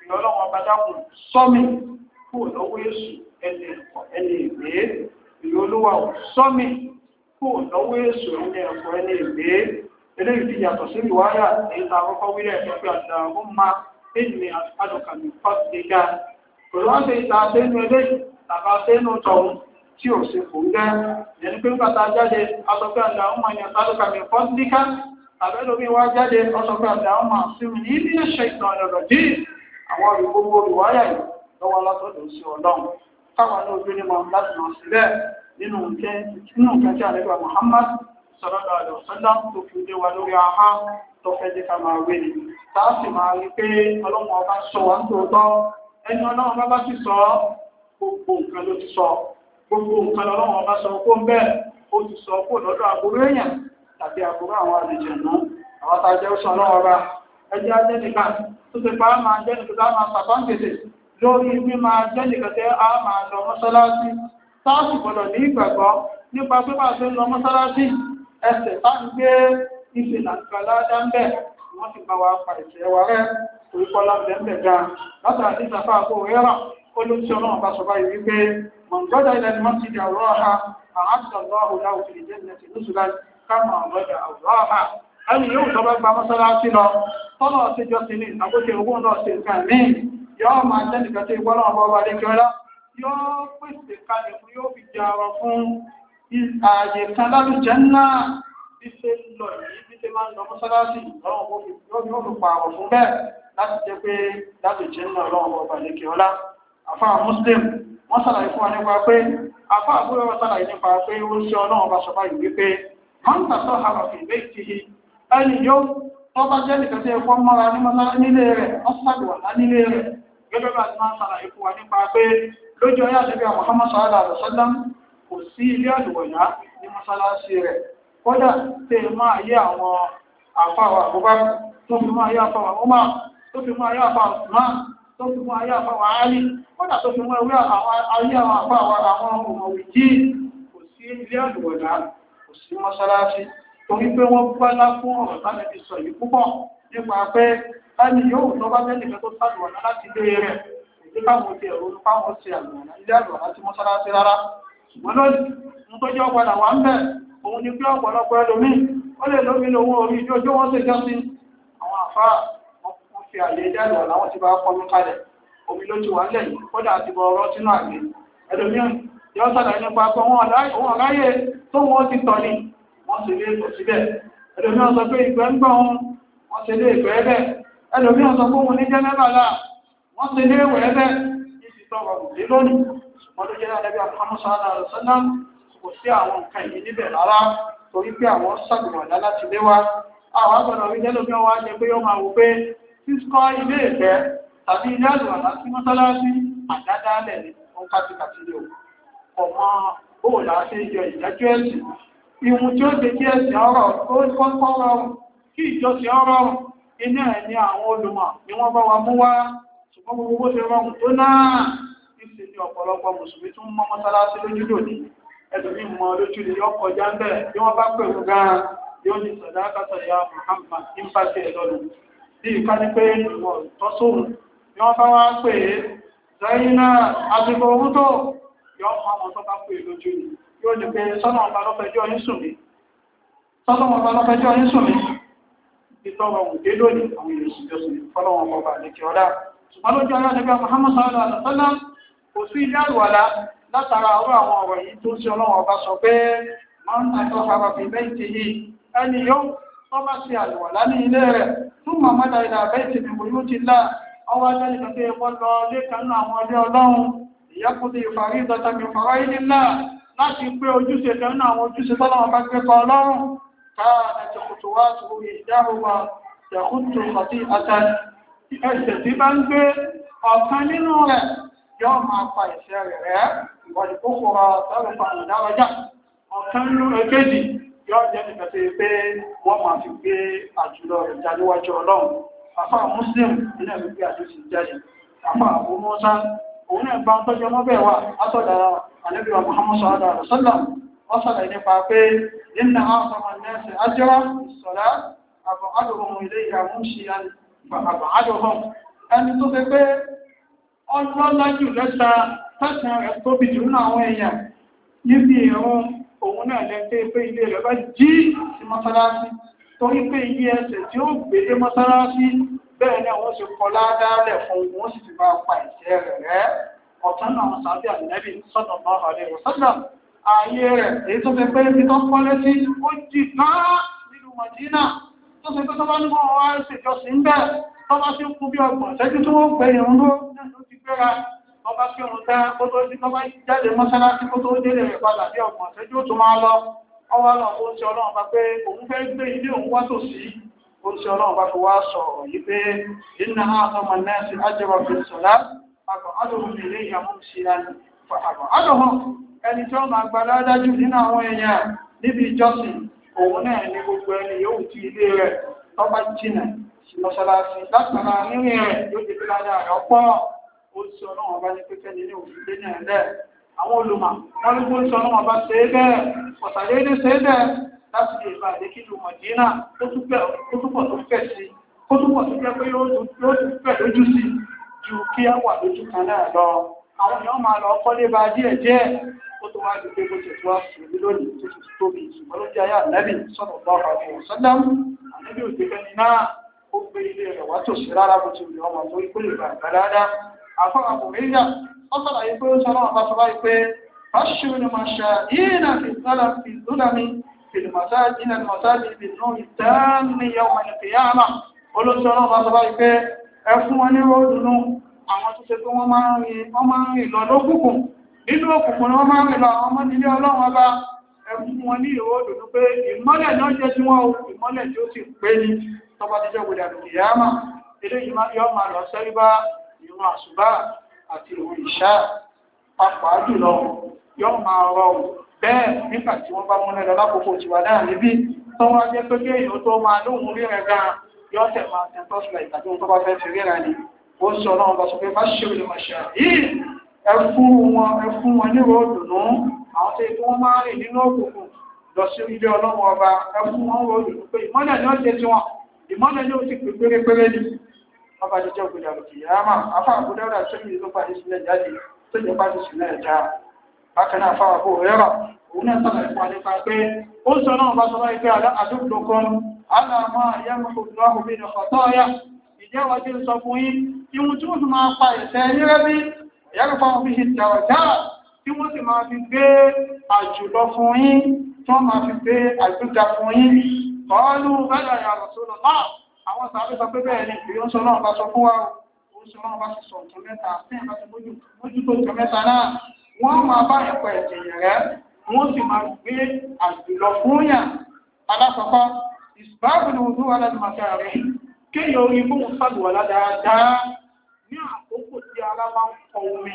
ọlọ́run ọba dákun sọ́mi kúrò lọ́wọ́ èṣù ẹni ẹ̀kọ́ ẹni ìgbé ìlú olúwa ò sọ́mi kúrò lọ́wọ́ èṣù ẹni ẹ̀kọ́ ẹni ìgbé eléyìí ti yàtọ̀ sí ìwáyà èyí tá a kọ́kọ́ wílẹ̀ ẹ̀fẹ́ àdàrún máa ènìyàn àdùkàmì fásitìgá kò lọ́wọ́ sí ìta àtẹ́nu eléyìí tàbá àtẹ́nu tọ̀hún tí ò sí kò ń gẹ́ ẹni pé nígbàtà jáde asọ̀fẹ́ àdàrún máa yàn àdùkàmì fásitìgá àbẹ́lómi wá jáde asọ̀fẹ́ àdàrún máa sí mi ní ilé ẹ̀ṣẹ̀ ìtàn ọ̀rọ̀ dí àwọn olùgbogbo ìwáyà yìí lọ́wọ́ látọ̀dọ̀ sí ọlọ́run káwọn ní ojú ní mọ̀ láti mọ̀ sílẹ̀ nínú nǹkan tí àlẹ́gbà Muhammad sallallahu alaihi wasallam tó fi lé wa lórí ahá tó fẹ́ jẹ́ ká máa wé ni táàsì máa rí pé ọlọ́run ọba sọ wá ń tòótọ́ ẹni ọlọ́run bá bá sì sọ gbogbo nǹkan ló ti sọ gbogbo nǹkan lọ́lọ́run ọba sọ kó ń bẹ́ẹ̀ ó ti sọ kó lọ́dọ̀ àbúrò èèyàn tàbí àbúrò àwọn àlejò náà àwọn tá a jẹ́ sọ ọlọ́run ọba ẹjẹ́ ajẹ́ nìkan tó ti pa á máa jẹ́ nìkan tá a máa sàpá ń tètè lórí bí máa jẹ́ nìkan tẹ́ a máa lọ mọ́sálásí táàsì gbọ́dọ̀ ní ìgbàgbọ́ nípa pé máa ṣe ń lọ mọ́sálásí ẹsẹ̀ bá ń gbé ìfẹ́ làǹkàlá dáńbẹ̀ wọ́n ti bá wa pa ìṣẹ́ wa rẹ́ orúkọlá bẹ̀ẹ̀bẹ̀ gan látàrí àti ìsàfà àpò rẹ́rà ó ló ń tí ọlọ́run bá sọ báyìí wípé mọ̀ngọ́dà ilẹ̀ ni wọ́n ti di àwọ̀ ọ̀ha àádọ́gbọ́ ọ̀hùnlá òfin ìjẹ́nìyàn ti lùsùlá káàmù ọ̀gọ́dà àwọ̀ ọ̀ha ẹni yóò tọ́ bá gba mọ́sálásí lọ tọ́lọ̀ ti jọ sí ní àkókò owó náà ṣe nǹkan míì yóò máa jẹ́ nìkan tí ìgbọ́nà ọmọ ọba lẹ́kẹ́ọ́lá yóò pèsè kalẹ̀ fún yóò fi jẹ ọrọ̀ fún ààyè kan lálùjẹ́ náà bí ṣe ń lọ yìí bí ṣe máa ń lọ mọ́sálásí lọ́wọ́ yóò fi pààrọ̀ fún bẹ́ẹ̀ láti jẹ́ pé lálùjẹ́ náà lọ́wọ́ ọba lẹ́kẹ́ọ́lá àfáà Muslim wọ́n sàlàyé fún wa nípa pé àfáà àbúrò wọn sàlàyé nípa pé ó ń ṣe ọlọ́run ọba sọ báyìí wípé máa ń tàṣọ àràfì ìgbé ìtìhì ẹni yóò tó bá jẹ́ nìkan tí ẹ̀kọ́ mọ́ra nílé rẹ̀ ọ́sàdùwà nílé rẹ̀ gẹ́gẹ́ bá ti máa ń sàlàyé fún wa nípa pé lójú ọyá àti bí i Muhammad sallallahu alaihi wasallam kò sí ilé àlùwọ̀yá ní mọ́sálásí rẹ̀ kódà tí è máa yé àwọn àfáwà àbúbá tó fi máa yé àfáwà Umar tó fi máa yé àfáwà Usman tó fi máa yé àfáwà Ali kódà tó fi máa yé àwọn àfáwà àwọn ọmọwì tí kò sí ilé àlùwọ̀yá kò sí mọ́sálásí torí pé wọ́n gbálá fún ọ̀rọ̀ tánà ti sọ yìí púpọ̀ nípa pé ẹni yóò tó bá tẹ́lẹ̀ kẹ́ tó sàlùwọ̀ná láti ilé rẹ̀ èdè káwọn ti ẹ̀rọ olùpáwọn ti àlùwọ̀ná ilé àlùwọ̀ná ti mọ́sálásí rárá ṣùgbọ́n lónìí mú tó jẹ́ ọ̀padà wà ń bẹ̀ òun ni pé ọ̀pọ̀lọpọ̀ ẹlòmíì ó lè lómi lówó orí ijó ojú wọn ṣe jọ́sí àwọn àfáà wọn fi àyè ilé àlùwọ̀ná wọn ti bá pọnú kalẹ̀ omi ló ti wà ń lẹ̀yìn kódà àti bọ ọ̀rọ̀ sínú àgbẹ̀ ẹlòmíì yóò sàlàyé nípa pé wọn ọ̀láyè tó wọn ti tọ̀ ni wọ́n sì lé ètò síbẹ̀ ẹlòmí ọ̀sọ̀ pé ìgbẹ́ ń gbọ́n wọ́n sì lé ìgbẹ́ ẹbẹ̀ ẹlòmí ọ̀sọ̀ pé wọn ní jẹ́ mẹ́bàlá wọ́n sì lé ìwẹ̀ ẹbẹ̀ ìsì tọrọ òdé lónìí ṣùgbọ́n ló jẹ́ ẹlẹ́bí Muhammad sallallahu alaihi wasallam kò sí àwọn nǹkan yìí níbẹ̀ rárá torí pé àwọn sàgbọ̀nà láti lé wa àwọn agbọ̀nà rí jẹ́lómi ọwọ́ á jẹ pé ó máa wò pé sísọ ilé ìfẹ́ tàbí ilé àlùwàlá sí mọ́sálásí àdádálẹ̀ ní wọn kátìkàtì lé o ọmọ bóòlà ṣe yọ ìdájọ́ ẹ̀sìn ìwọ̀n tí ó ṣe kí ẹ̀sìn ọ̀rọ̀ tó kọ́kọ́ rọrùn kí ìjọsìn ọ̀rọ̀ iná ẹ̀ ní àwọn olùmọ̀ ni wọ́n bá wa mú wá ṣùgbọ́n gbogbo bó ṣe rọrùn tó náà ìṣe ní ọ̀pọ̀lọpọ̀ mùsùlùmí tún mọ́ mọ́sálásí lójú lòdì ẹlòmí mọ́ lójú lè yọ kọjá ń bẹ̀ bí wọ́n bá pẹ̀lú gan-an yóò ní sọ̀dákàtọ̀ ya Muhammad ní bá ṣe lọ́nu bí ìka ní pé ìwọ̀n tọ́sóhun ni wọ́n bá wá pè é Zaina àsìkò owó tó yọ mọ́ àwọn tó bá pè lójú ni yóò ní pé sọ́nà ọba lọ́fẹjọ́ yín sùn mí sọ́nà ọba lọ́fẹjọ́ yín sùn mí ìtọ́rọ òdé lónìí àwọn èèyàn jọsìn fọ́lọ́wọ́n ọba àlejò ọ̀dá ṣùgbọ́n lójú ọjọ́ nígbà Muhammad sallallahu alaihi wasallam kò sí ilé àlùwàlá látara ọ̀rọ̀ àwọn ọ̀rọ̀ yìí tó ń ṣe ọlọ́wọ́n ọba sọ pé máa ń tàjọ ara fi bẹ́ẹ̀ ti yìí ẹni yóò tọ́ bá ṣe àlùwàlá ní ilé rẹ̀ tún mọ̀mọ́dà ilẹ̀ abẹ́ ti fi bòyú ti lá ọwọ́ ajá nìkan tó yẹ kọ́ lọ lẹ́kànnú àwọn ọdẹ ọlọ́run ìyẹ́kùtì ìfàrí ìdọ́tàmì fàrá ilé náà láti pé ojúṣe tẹ́nà àwọn ojúṣe tọ́lọ́wọ́ bá gbé kọ ọlọ́run káàdà tẹ̀kùtù wá tó ìdáhùwà tẹ̀kùtù àti àtàrí ẹ̀ṣẹ̀ tí bá ń gbé ọ̀kan nínú rẹ̀ yóò máa pa ìṣẹ́ rẹ̀ rẹ̀ ìwọ̀dì kókòrò tẹ́lẹ̀fà ìdáwọjá ọ̀kan nínú èkejì yóò jẹ́ nìkàtẹ́ pé wọ́n máa fi gbé àjùlọ rẹ̀ jáníwájú ọlọ́run àfáà Muslim nínú ẹ̀mí bí àjọṣe jáde àfáà Abu Musa òun náà bá ń tọ́jú ọmọ bẹ́ẹ̀ wà látọ̀dà Ànábì wa Muhammad sallallahu alaihi wasallam wọ́n sọ̀rọ̀ nípa pé nínú àwọn ọmọ nẹ́ẹ̀sì ajọ́ ìsọ̀lá àbọ̀ádùn ilé ìyàmú sí àbọ̀ádùn ẹni tó fẹ́ pé ọlọ́lájú lẹ́ta tẹ́sán rẹ̀ tóbi jù nínú àwọn èèyàn níbi ìrún òun náà lẹ́tẹ́ pé ilé rẹ̀ bá jí sí mọ́sálásí torí pé iye ẹsẹ̀ tí ó gbélé mọ́sálásí bẹ́ẹ̀ ni àwọn sì kọ́ ládàálẹ̀ fún wọn sì ti bá pa ìṣẹ́ rẹ̀ rẹ́ ọ̀tán náà sàbí ànẹ́bí sallallahu alaihi wasallam ààyè rẹ̀ èyí tó fẹ́ pé ibi tó kọ́lé sí ó jì gan nínú Mádínà tó fẹ́ pé tó bá ní wọ́n wá ṣèjọsìn bẹ́ẹ̀ tó bá sí kú bí ọgbọ̀n ṣẹ́jú tí wọ́n gbẹ ìrún ló náà ti gbéra ọba kí òun dá kó tó sí tó bá jáde mọ́sálásí kó tó délé rẹ̀ padà bí ọgbọ̀n ṣẹ́jú tó máa lọ ọwọ́ lọ ó ń ṣe ọlọ́run bá pé òun fẹ́ gbé ilé òun wá tòsí ó ń ṣe ọlọ́run bá fi wá sọ̀rọ̀ yìí pé inna a'zama an-nasi ajran fi as-salat àbọ̀ adùnmù ilé ìyàmú sí ẹni àbọ̀ adùnmù ẹni tí ó máa gba ládájú nínú àwọn èèyàn níbi ìjọsìn òun náà ní gbogbo ẹni yóò ti ilé rẹ̀ tó bá jìnà sí mọ́sálásí látara rírìn rẹ̀ yóò ti fi ládàá rẹ̀ ọ̀pọ̀ ó ń ṣe ọlọ́run ọba ní pẹ́kẹ́ ní òfin lé náà lẹ̀ àwọn olùmọ̀ wọ́n ló ń ṣe ọlọ́run ọba ṣe é bẹ́ẹ̀ ọ̀sàlédé ṣe é bẹ́ẹ̀ láti lè bá àdékìlú Mọ̀dínà tó túbọ̀ tó fẹ̀ sí kó túbọ̀ tó jẹ́ pé yóò tún fẹ̀ lójú sí ju kí á wà lójú kan náà lọ àwọn èèyàn máa lọ kọ́lé bá díẹ̀ díẹ̀ ó tó wá di pé bó ti tó wá sí orí lónìí tó ti tóbi ṣùgbọ́n ló jẹ́ ayé ànábì sọ̀rọ̀ bá ọ̀rọ̀ àti ọ̀sọ́dám ànábì òde fẹ́ni náà ó gbé ilé rẹ̀ wá tòsí rárá bó ti rí ọmọ tó ikú lè gbà gbàdáadá àfọwọ́ àbòmíyà wọ́n sọ̀rọ̀ yìí pé ó sọ náà bá sọ báyìí pé fáṣíù ni mà ṣá yìí náà fi sọ́lá fi lúdàmí fìlìmọ̀sáàjì náà mọ̀sáàjì fi nù ìdáníyà ọmọ ìfìyàmà olóṣèlú náà bá sọ báyìí pé ẹ fún wọn ní ròdùnú àwọn tó ṣe pé wọ́n máa ń rìn wọ́n máa ń rìn lọ lókùnkùn nínú òkùnkùn ni wọ́n máa ń rìn lọ àwọn ọmọ nílé ọlọ́run ọba ẹ fún wọn ní ìró òdòdó pé ìmọ́lẹ̀ náà jẹ́ tí wọ́n ìmọ́lẹ̀ tí ó sì pé ní tọ́ba tí jẹ́ gbọdọ̀ ìyáàmà eléyìí yóò máa lọ sẹ́rí bá ìrun àṣùbà àti ìrun ìṣá pàápàá jùlọ yóò máa rọrùn bẹ́ẹ̀ nígbà tí wọ́n bá múlẹ̀ lọ lákòókò tiwa náà níbí tó wá jẹ́ pé kí èèyàn tó máa lóhun rí rẹ̀ gan yóò tẹ̀ máa tẹ̀ tọ́sílẹ̀ ìtàgé tó bá fẹ́ fi ríra ni ó sọ náà bá sọ pé bá ṣe olè máa ṣe yìí ẹ fún wọn ẹ fún wọn ní ròdùnú àwọn tó yẹ kí wọ́n máa rìn nínú òkùnkùn lọ sí ilé ọlọ́run ọba ẹ fún wọn ròdùnú pé ìmọ́lẹ̀ ni ó ṣe tí wọn ìmọ́lẹ̀ ni ó ti pè pérépéré ní ọba jíjẹ́ òkúta òkè yàrá afá àbúdáwà tó yìí ló pàdé sílẹ̀ jáde tó jẹ́ pàdé sílẹ̀ ẹ̀já bákan náà fáwọn àbò rẹ́rà òun náà sọ̀rọ̀ ìfún àdépa pé ó sọ náà bá sọ báyìí pé àdúgbò kan aláàmọ́ àyẹ́mọ̀kò lọ́hùn bí ọ̀tọ́ ọ̀yá ìjẹ́ wájú sọ fún yín ihun tí wọ́n fi máa pa ìṣẹ́ nírẹ́bí ìyàgbé fáwọn fi ṣe tàwọ̀dá tí wọ́n sì máa fi gbé àjùlọ fún yín tí wọ́n máa fi gbé àgbéga fún yín kọ́ọ́lù bẹ́ẹ̀ ya Rasulullah àwọn sàbẹ̀ sọ pé bẹ́ẹ̀ ni ìyóò sọ náà bá sọ fún wa ó sọ náà bá sì sọ nǹkan mẹ́ta tí ìbá ti mójú tó nǹkan mẹ́ta náà wọ́n máa bá ẹ̀pọ̀ ẹ̀jẹ̀ rẹ̀ wọ́n sì máa gbé àjùlọ fún yàn alákọ̀ọ́kọ́ ìsìbáàbù ni ojú aládùmọ̀kẹ́ rẹ̀ kéèyàn orí fún sàlùwàlá dáadáa ní àkókò tí ara máa ń kọ omi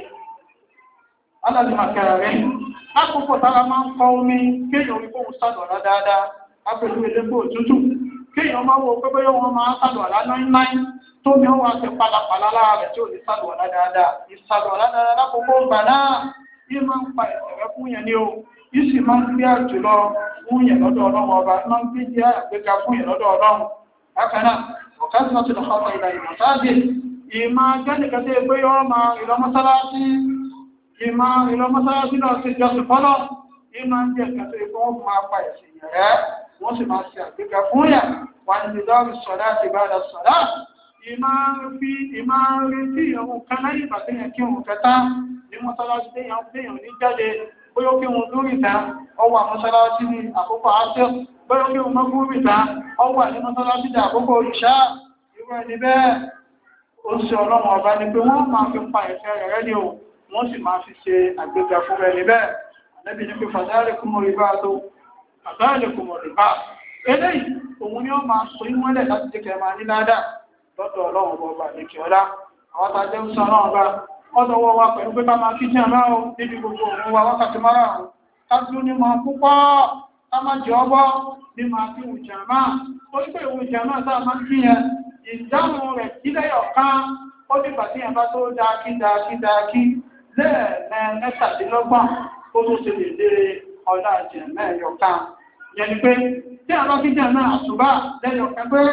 aládùmọ̀kẹ́ rẹ̀ lákòókò tí ara máa ń kọ omi kéèyàn orí fún sàlùwàlá dáadáa apẹ̀lú elégbò òtútù kéèyàn máa wo pé bóyá wọn máa sàlùwàlá náírà tó ní ó wà sí palapàla lára rẹ̀ tí ò ní sàlùwàlá dáadáa ìsàlùwàlá dáadáa lákòókò ìgbà náà yìí máa ń pa ẹ̀sẹ̀rẹ́ fún yẹn ní o yìí sì máa ń gbé àjùlọ fún yẹn lọ́dọ̀ ọlọ́run ọba máa ń gbé jẹ́ àgbéga fún yẹn lọ́dọ̀ ọlọ́run bákan náà ọ̀kásí náà ti lọ fọ́tọ̀ ìlà ìmọ̀sáàdì ìmọ̀ jẹ́nìkẹ́tẹ́ pé yọ́ máa ìlọ mọ́sálásí ìmọ̀ ìlọ mọ́sálásí náà ti jọ sí fọ́lọ́ ìmọ̀ ń jẹ́ ìkẹ́tẹ́ pé wọ́n máa pa ẹ̀sìn yẹn rẹ́ wọ́n sì máa ṣe àgbéga fún yẹn wà ní ìdáwì sọ̀dá àti ìbára sọ̀dá ìmọ̀ fi ìmọ̀ retí ìrùn kan lẹ́yìn ìbàtẹ́yẹn kí òun kẹta ní mọ́sálásí téèyàn téèyàn ní jáde bóyá kí wọn lórí ìta ọwọ́ àmọ́sálásí ní àkókò àṣẹ bóyá kí wọn mọ́gbó ìta ọwọ́ ní mọ́sálásí ní àkókò ìṣá irú ẹni bẹ́ẹ̀ ó ṣe ọlọ́run ọba ni pé wọ́n máa fi pa ẹ̀fẹ́ rẹ̀ ní o wọ́n sì máa fi ṣe àgbéga fún ẹni bẹ́ẹ̀ àlẹ́bí ní pé fàdáàlẹ̀ kúmọ̀ rìbá tó fàdáàlẹ̀ kúmọ̀ rìbá eléyìí òun ni ó máa so ìwọ́lẹ̀ láti jẹ́ kẹ́ máa ní ládàá lọ́dọ̀ ọlọ́run ọba àlekè ọlá àwọn tá a jẹ́ ń sọ náà ọba ọdọ̀wọ́ wa pẹ̀lú pé ká máa kí jẹ́ máa níbi gbogbo òun wa wákàtí márùn-ún kájú ní máa púpọ̀ ká máa jẹ ọgbọ́ ní máa fi ìwùjà máa ó ní pé ìwùjà máa tá a máa kí yẹn ìdáhùn rẹ̀ kílẹ̀ ọ̀kan ó ní bàtí yẹn bá tó dákí dákí dákí lẹ́ẹ̀mẹ́ mẹ́tàdínlọ́gbọ̀n ó tó ṣe lè dé ọ̀dà jẹ̀ mẹ́ẹ̀yọ̀kan yẹn ni pé tí a bá kí jẹ́ náà àṣùbà lẹ́yọ̀kan pé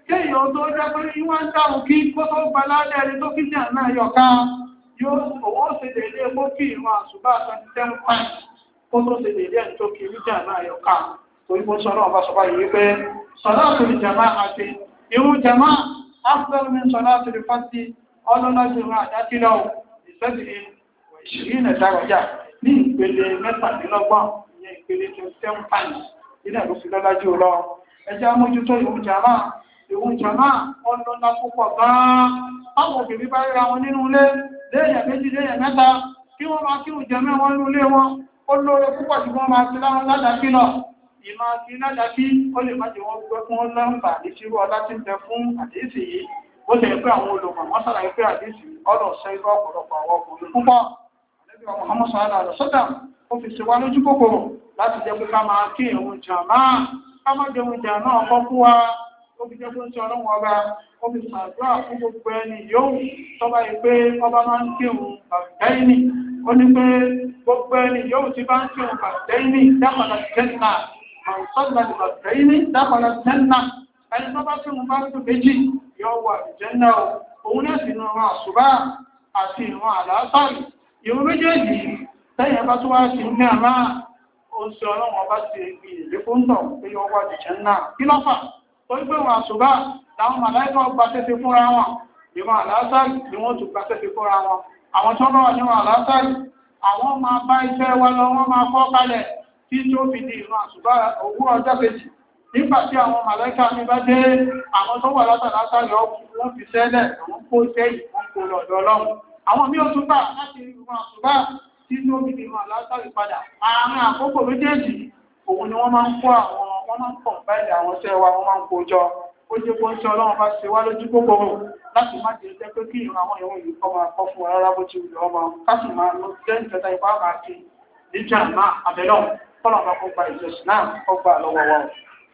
kéèyàn tó jẹ́ pé wọ́n ń dáhùn kí kó tó gba ládẹ́ ẹni tó kí jẹ́ náà yọ̀ká yóò owó ṣe dédé epo kí ìwọ̀n àṣùbà twenty seven times kó tó ṣe dédé ẹni tó kí jẹ́ náà yọ̀ká torí mo sọ náà bá sọ báyìí wípé sọlá tó ní jàmá àti irú jàmá after mi sọlá tó ní fásitì ọlọ́lájú ìrìn àdákílọ̀ ìṣẹ́bìrì ìṣìrí ilẹ̀ dárọjà ní ìpele mẹ́tàdínlọ́gbọ̀n ìyẹn ìpele twenty seven times ilẹ̀ ló fi lọ́lájú lọ ẹjẹ́ amójútó ìrú jàmá ìrú jàmá ọlọ́lá púpọ̀ gan-an àwọn obìnrin bá ríra wọn nínú ilé léèyàn méjì léèyàn mẹ́ta kí wọ́n máa kírun jàmá wọn nínú ilé wọn ó lóore púpọ̀ jù wọ́n máa ti láwọn ládàkílọ̀ ìmọ̀ àti ládàkí ó lè má jẹ́ wọ́n gbé fún lọ́mbà ní ṣírú ọlá tí ń bẹ fún àdéhìsì yìí ó lè pé àwọn olùmọ̀ wọ́n sàlàyé pé àdéhìsì ọ̀rọ̀ ṣe irú ọ̀pọ̀lọpọ̀ àwọn ọkùnrin púpọ̀ àlejò ọmọ Muhammad sallallahu alaihi wasallam ó fi ṣe wá lójú kòkòrò láti jẹ́ pé ká máa kí ìrun jàmá ká má jẹun jà náà kọ́ fún wa ó fi jẹ́ pé ó ń ṣe ọlọ́run ọba ó fi ṣàdúrà fún gbogbo ẹni yóò tọ́ba yìí pé ọba máa ń kírun bàbáyìí ó ní pé gbogbo ẹni yóò ti bá ń kírun bàbáyìí dákọ̀dá jẹ́nà àwọn sọ́dọ̀ bàbáyìí dákọ̀dá jẹ́nà ẹni tó bá kírun bá tún méjì yóò wà jẹ́nà òun náà sì nu ìran àṣùbà àti ìran àlàásàrì ìrun méjèèjì lẹ́yìn bá tún wá sí ní àmà ó ń ṣe ọlọ́run ọba ti gbì ìlé fún tọ̀ pé yóò wà jẹ́nà kí lọ́fà tó gbé wọn àṣùbà làwọn màláìkà gba tẹ́tẹ́ fúnra wọn ìran àlàásàrì ni wọ́n tún gba tẹ́tẹ́ fúnra wọn àwọn tó bá wà níwọ̀n àlàásàrì àwọn máa bá iṣẹ́ wa lọ wọ́n máa kọ́ kalẹ̀ tí tó fi di ìran àṣùbà òwúrọ̀ ọjọ́ kejì nígbà tí àwọn màláìkà mi bá dé àwọn tó wà látàlásàrì wọ́n fi sẹ́lẹ̀ àwọn kó iṣẹ́ yìí wọ́n kó lọ́dọ̀ ọlọ́run àwọn mí ò tún gbà láti ìran àṣùbà tí tó fi di ìran àlàásàrì padà àárín àkókò méjèèjì òun ni wọ́n máa ń kó àwọn wọ́n máa ń pọ̀ báyìí àwọn iṣẹ́ wa wọ́n máa ń kó jọ ó jẹ́ kó ń ṣe ọlọ́run bá ṣe wá lójú kòkòrò láti má jẹ́ jẹ́ pé kí ìran àwọn ìwọ̀n yìí kọ́ máa kọ́ fún rárá bó ti wù ọmọ káṣì máa lọ jẹ́ ìjọta ipá máa ti níjà náà abẹ́lọ́ kọ́lọ̀ bá kó gba ìjọsìn náà kọ́ gbà lọ́wọ́ wọn.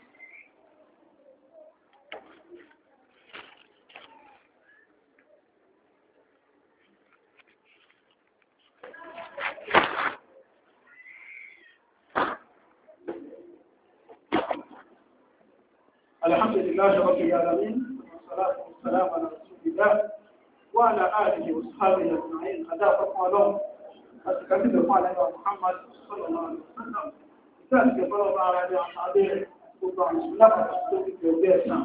الحمد لله رب العالمين والصلاة والسلام على رسول الله وعلى آله وصحبه أجمعين أداءكم ولهم أتكلم على محمد صلى الله عليه وسلم ذلك فرض على أصحابه سبحان الله ورسوله وبركاته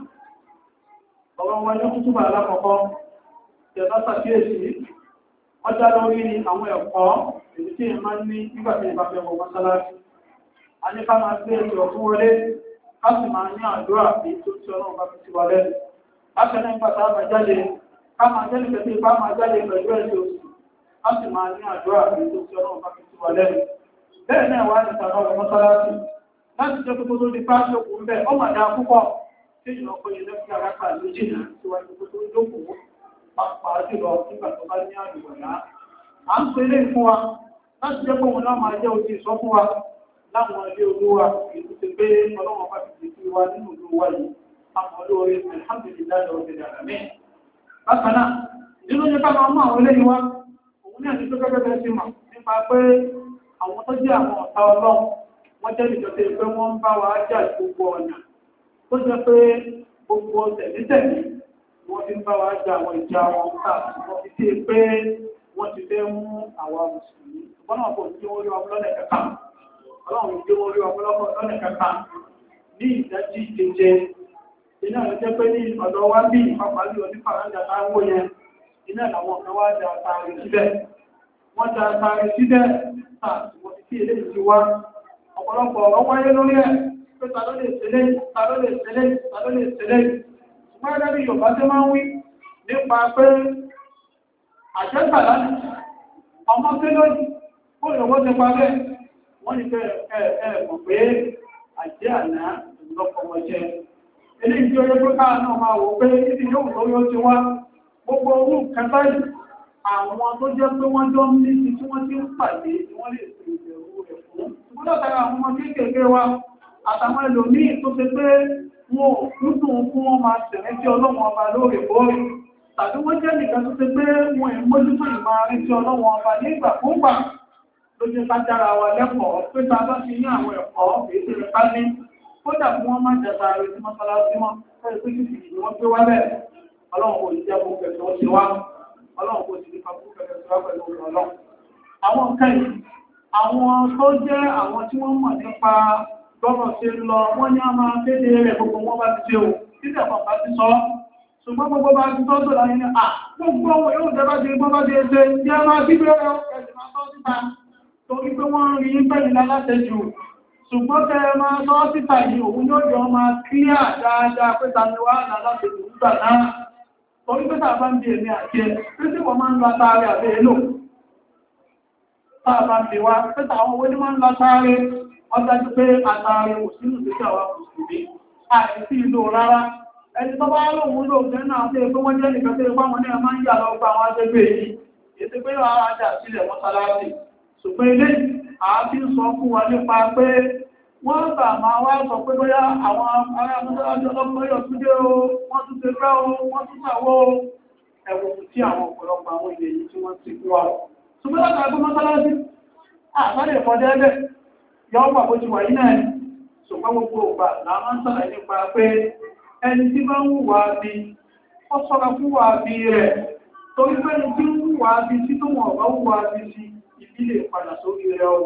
ọ̀rọ̀ wọn ní kútùbà alákọ̀ọ́kọ́ tẹ̀bá sàkíyèsí wọ́n dá lórí àwọn ẹ̀kọ́ èyí tí ẹ máa ń ní nígbà tí ìbá fẹ́ wọ mọ́sálásí a ní ká máa gbé ètò ọ̀fún wọlé ká sì máa ní àdúrà èyí tó tí ọlọ́run bá fi ti wà lẹ́nu láti ẹni nígbà tá a máa jáde ká máa jẹ́ nígbà tí ìbá máa jáde pẹ̀lú ẹ̀sẹ̀ oṣù ká sì máa ní àdúrà èyí tó tí ọlọ́run bá fi ti wà lẹ́nu bẹ́ẹ̀ náà wá ní tàbá wọ mọ́sálásí láti jẹ́ pé tó di páṣẹ òkú ń bẹ̀ ó mà dáa púpọ̀ tí ìjọba pé ilé fi ara kà méjì náà síwájú pé tó dókòó pàápàá jùlọ nígbà tó bá ní àlùwàlá à ń pèlè fún wa láti jẹ́ pé òun náà máa jẹ́ ojú ìsọ fún wa láwọn ilé olúwa èyí ti pé ọlọ́wọ́n bá ti fi wa nínú ìlú wa yìí àwọn olóore alhamdulilayi ọ̀sẹ̀ dàgbà mí. bákan náà nínú nípa máa mú àwọn eléyìí wá òun náà ti tó gẹ́gẹ́ bẹ́ẹ̀ ti mọ̀ nípa pé àwọn tó jẹ́ àwọn ọ̀tá ọlọ́run wọ́n jẹ́ ìjọba pé wọ́n ń bá wa jà gbogbo ọ̀nà tó jẹ́ pé gbogbo tẹ̀lítẹ̀lí wọ́n ti ń bá wa jà àwọn ìjà wọn ká wọ́n fi sí pé wọ́n ti fẹ́ mú àwa mùsùlùmí ṣùgbọ́n náà kò tí wọ́n rí ọmọ lọ́nà kẹta ọlọ́run tí wọ́n rí ọmọ lọ́nà kẹta ní ìdájí ìkeje iná ló jẹ́ pé ní ọ̀dọ̀ wa bí ìpapàlú onífàrájà táwọn yẹn iná làwọn kan wá da àtàrí síbẹ̀ wọ́n da àtàrí síbẹ̀ táà wọ́n ti sí eléyìí ti wá ọ̀pọ̀lọpọ̀ ọ̀rọ̀ wáyé lórí ẹ̀ pé ta ló lè ṣẹlẹ̀ ta ló lè ṣẹlẹ̀ ta ló lè ṣẹlẹ̀ ṣùgbọ́n ẹgbẹ́ bí Yorùbá tó máa ń wí nípa pé àjẹ́gbà láti ọmọ pé lónìí ó ìrọ̀wọ́ ti parẹ́ wọ́n ní pé ẹ ẹ mọ̀ pé àjẹ́ àná ìlọ́pọ̀mọ̀ jẹ eléyìí tí ó yẹ pé káà náà máa wò pé ibi yóò lórí ó ti wá gbogbo owó kẹta yìí àwọn tó jẹ́ pé wọ́n jọ ń ní tí wọ́n ti ń pàdé tí wọ́n lè fi ìbẹ̀rù rẹ̀ fún ṣùgbọ́n látara àwọn ọmọ kéékèèké wa àtàwọn ẹlòmíì tó ṣe pé wọn ò dúdùn fún wọn máa tẹ̀lẹ́ tí ọlọ́wọ́n ọba lóòrèkóòrè tàbí wọ́n jẹ́ nìkan tó ṣe pé wọn ò mójútó ìmọ̀ àárín tí ọlọ́wọ́n ọba ní ìgbàkúgbà ló jẹ́ ká dára wa lẹ́kọ̀ọ́ pé ta bá ti ní àwọn ẹ̀kọ́ èyí tó lè ká ní kódà fún wọn má jẹta rẹ̀ sí mọ́sálásí mọ́ fẹ́ẹ̀ pé kìkì ni wọ́n gbé wá bẹ́ẹ̀ ọlọ́run kò ní jẹ́ kó kẹsàn án ṣe wá ọlọ́run kò sì ní kakú kẹsàn án pẹ̀lú ọlọ́run. àwọn nǹkan yìí àwọn tó jẹ́ àwọn tí wọ́n mọ̀ nípa gbọ́dọ̀ ṣe lọ wọ́n ní a máa kéde rẹ̀ gbogbo wọn bá ti ṣe o títẹ̀ kan bá ti sọ ṣùgbọ́n gbogbo bá ti tọ́ tó láyé ní à gbogbo ọmọ yóò jẹ́ bá ti gbọ́ bá ti ṣe ní a máa bí bẹ́ẹ̀ ẹ̀sìn máa tọ́ síta torí pé wọ́n rí pẹ̀lú aláṣẹ jù ṣùgbọ́n tẹ máa tọ́ síta yìí òun yóò jọ máa kíyà dáadáa pé tàbí wà láláṣẹ jù nígbà náà torí pé tàbá ń bí èmi àti ẹ pé tí wọ́n máa ń lọ àtàrí àbẹ́ èlò tàbá ń bí wá pé tàwọn owó ní máa ń lọ àtàrí wọ́n dájú pé àtàrí kò sínú ìgbésẹ̀ wa kò sì rí àìsí ìlú rárá ẹni tó bá lóun ló fẹ́ náà pé pé wọ́n jẹ́ nìkan tó ipá wọn ní ẹmá ń yà lọ gba àwọn agbègbè yìí ètò pé wọ́n á jà sílẹ̀ mọ́sálásí ṣùgbọ́n ilé àábí ń sọ fún wa nípa pé wọ́n bà máa wá sọ pé bóyá àwọn ará mọ́sálásí ọlọ́pọ̀ tún dé o wọ́n tún ṣe fẹ́ o wọ́n tún sàwọ́ ẹ̀wọ̀n tí àwọn ọ̀pọ̀lọpọ̀ àwọn ilé yìí tí wọ́n ti fún wa ṣùgbọ́n látàgbé mọ́sálásí àbálẹ̀ ìfọdẹ́ẹ́bẹ̀ yọ́ wà bó ti wà yìí náà ni ṣùgbọ́n gbogbo ògbà làwọn ń sọ̀rọ̀ nípa pé ẹni tí bá ń wùwà bí ó sọ́ra fún wà bí rẹ̀ torí pé ẹni tí ń wùwà bí tí tó wọ̀n bá wùwà bí sí ìbílẹ̀ padà sórí rẹ̀ o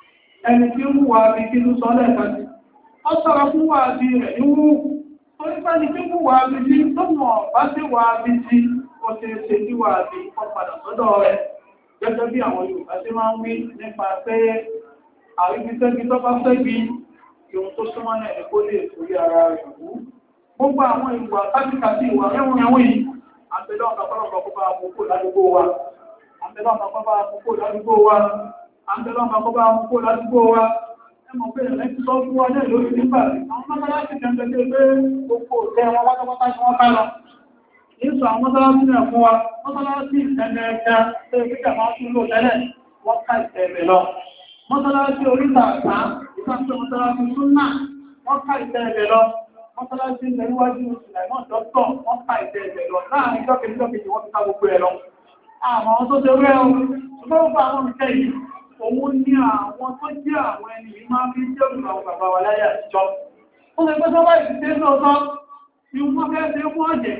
ẹni tí ń wùwà bí kí ló sọ lẹ́ẹ̀kan sí ó sọ́ra fún wà bí rẹ̀ ní wú torí pé ẹni tí ń wùwà bí sí tó wọ̀n bá sí wà bí sí ó ṣe é ṣe kí wà bí ó padà sọ́dọ̀ rẹ̀ gẹ́gẹ́ bí àwọn Yorùbá ṣe máa ń wí nípa pé àríbísẹ́bí tó bá fẹ́bi ìhun tó súnmọ́ náà ní kó lè torí ara rẹ̀ wú gbogbo àwọn ìwà kájíkàtí ìwà ẹ̀wọ̀n ẹ̀wọ̀n yìí àbẹ̀lọ́ ọ̀pọ̀lọpọ̀ kọ́bá àmúkò ládùúgbò wa àbẹ̀lọ́ ọ̀pọ̀lọpọ̀ àmúkò ládùúgbò wa àbẹ̀lọ́ ọ̀pọ̀lọpọ̀ àmúkò ládùúgbò wa ẹmọ̀ pé ẹ̀rẹ́ ti sọ fún wa náà lórí nígbà àwọn mọ́sálásí kẹ́ńtẹ́ pé gbogbo òtẹ́ wọn pátápátá tí wọ́n ká lọ ní sọ àwọn mọ́sálásí náà fún wa mọ́sálásí ìtẹ́lẹ̀ ẹ̀ka tó ìpínlẹ̀ máa tún lò tẹ́lẹ̀ wọ́n ká ìtẹ̀ẹ̀bẹ̀ lọ mọ́sálásí oríta àgbà ìfàṣẹ mọ́sálásí súnnà wọ́n ká ìtẹ̀ẹ̀bẹ̀ lọ mọ́sálásí ìlẹ̀wájú ìsìnlẹ̀mọ́ dọ́tọ̀ wọ́n ká ìtẹ̀ẹ̀bẹ̀ lọ láàrin jọ́kẹ̀jọ́kẹ̀jì wọ́n ti ká gbogbo ẹ̀ lọ àwọn tó ṣe rẹ́ ohun ṣùgbọ́n gbogbo àwọn ìṣẹ́ yìí òun ní àwọn tó jẹ́ àwọn ẹni yìí máa fi jẹ́ òun àwọn bàbá wa láyé àtijọ́ ó lè gbé sọ́wọ́ ìṣẹ́ lọ́tọ́ tí wọ́n fẹ́ ṣe fún ọ̀jẹ̀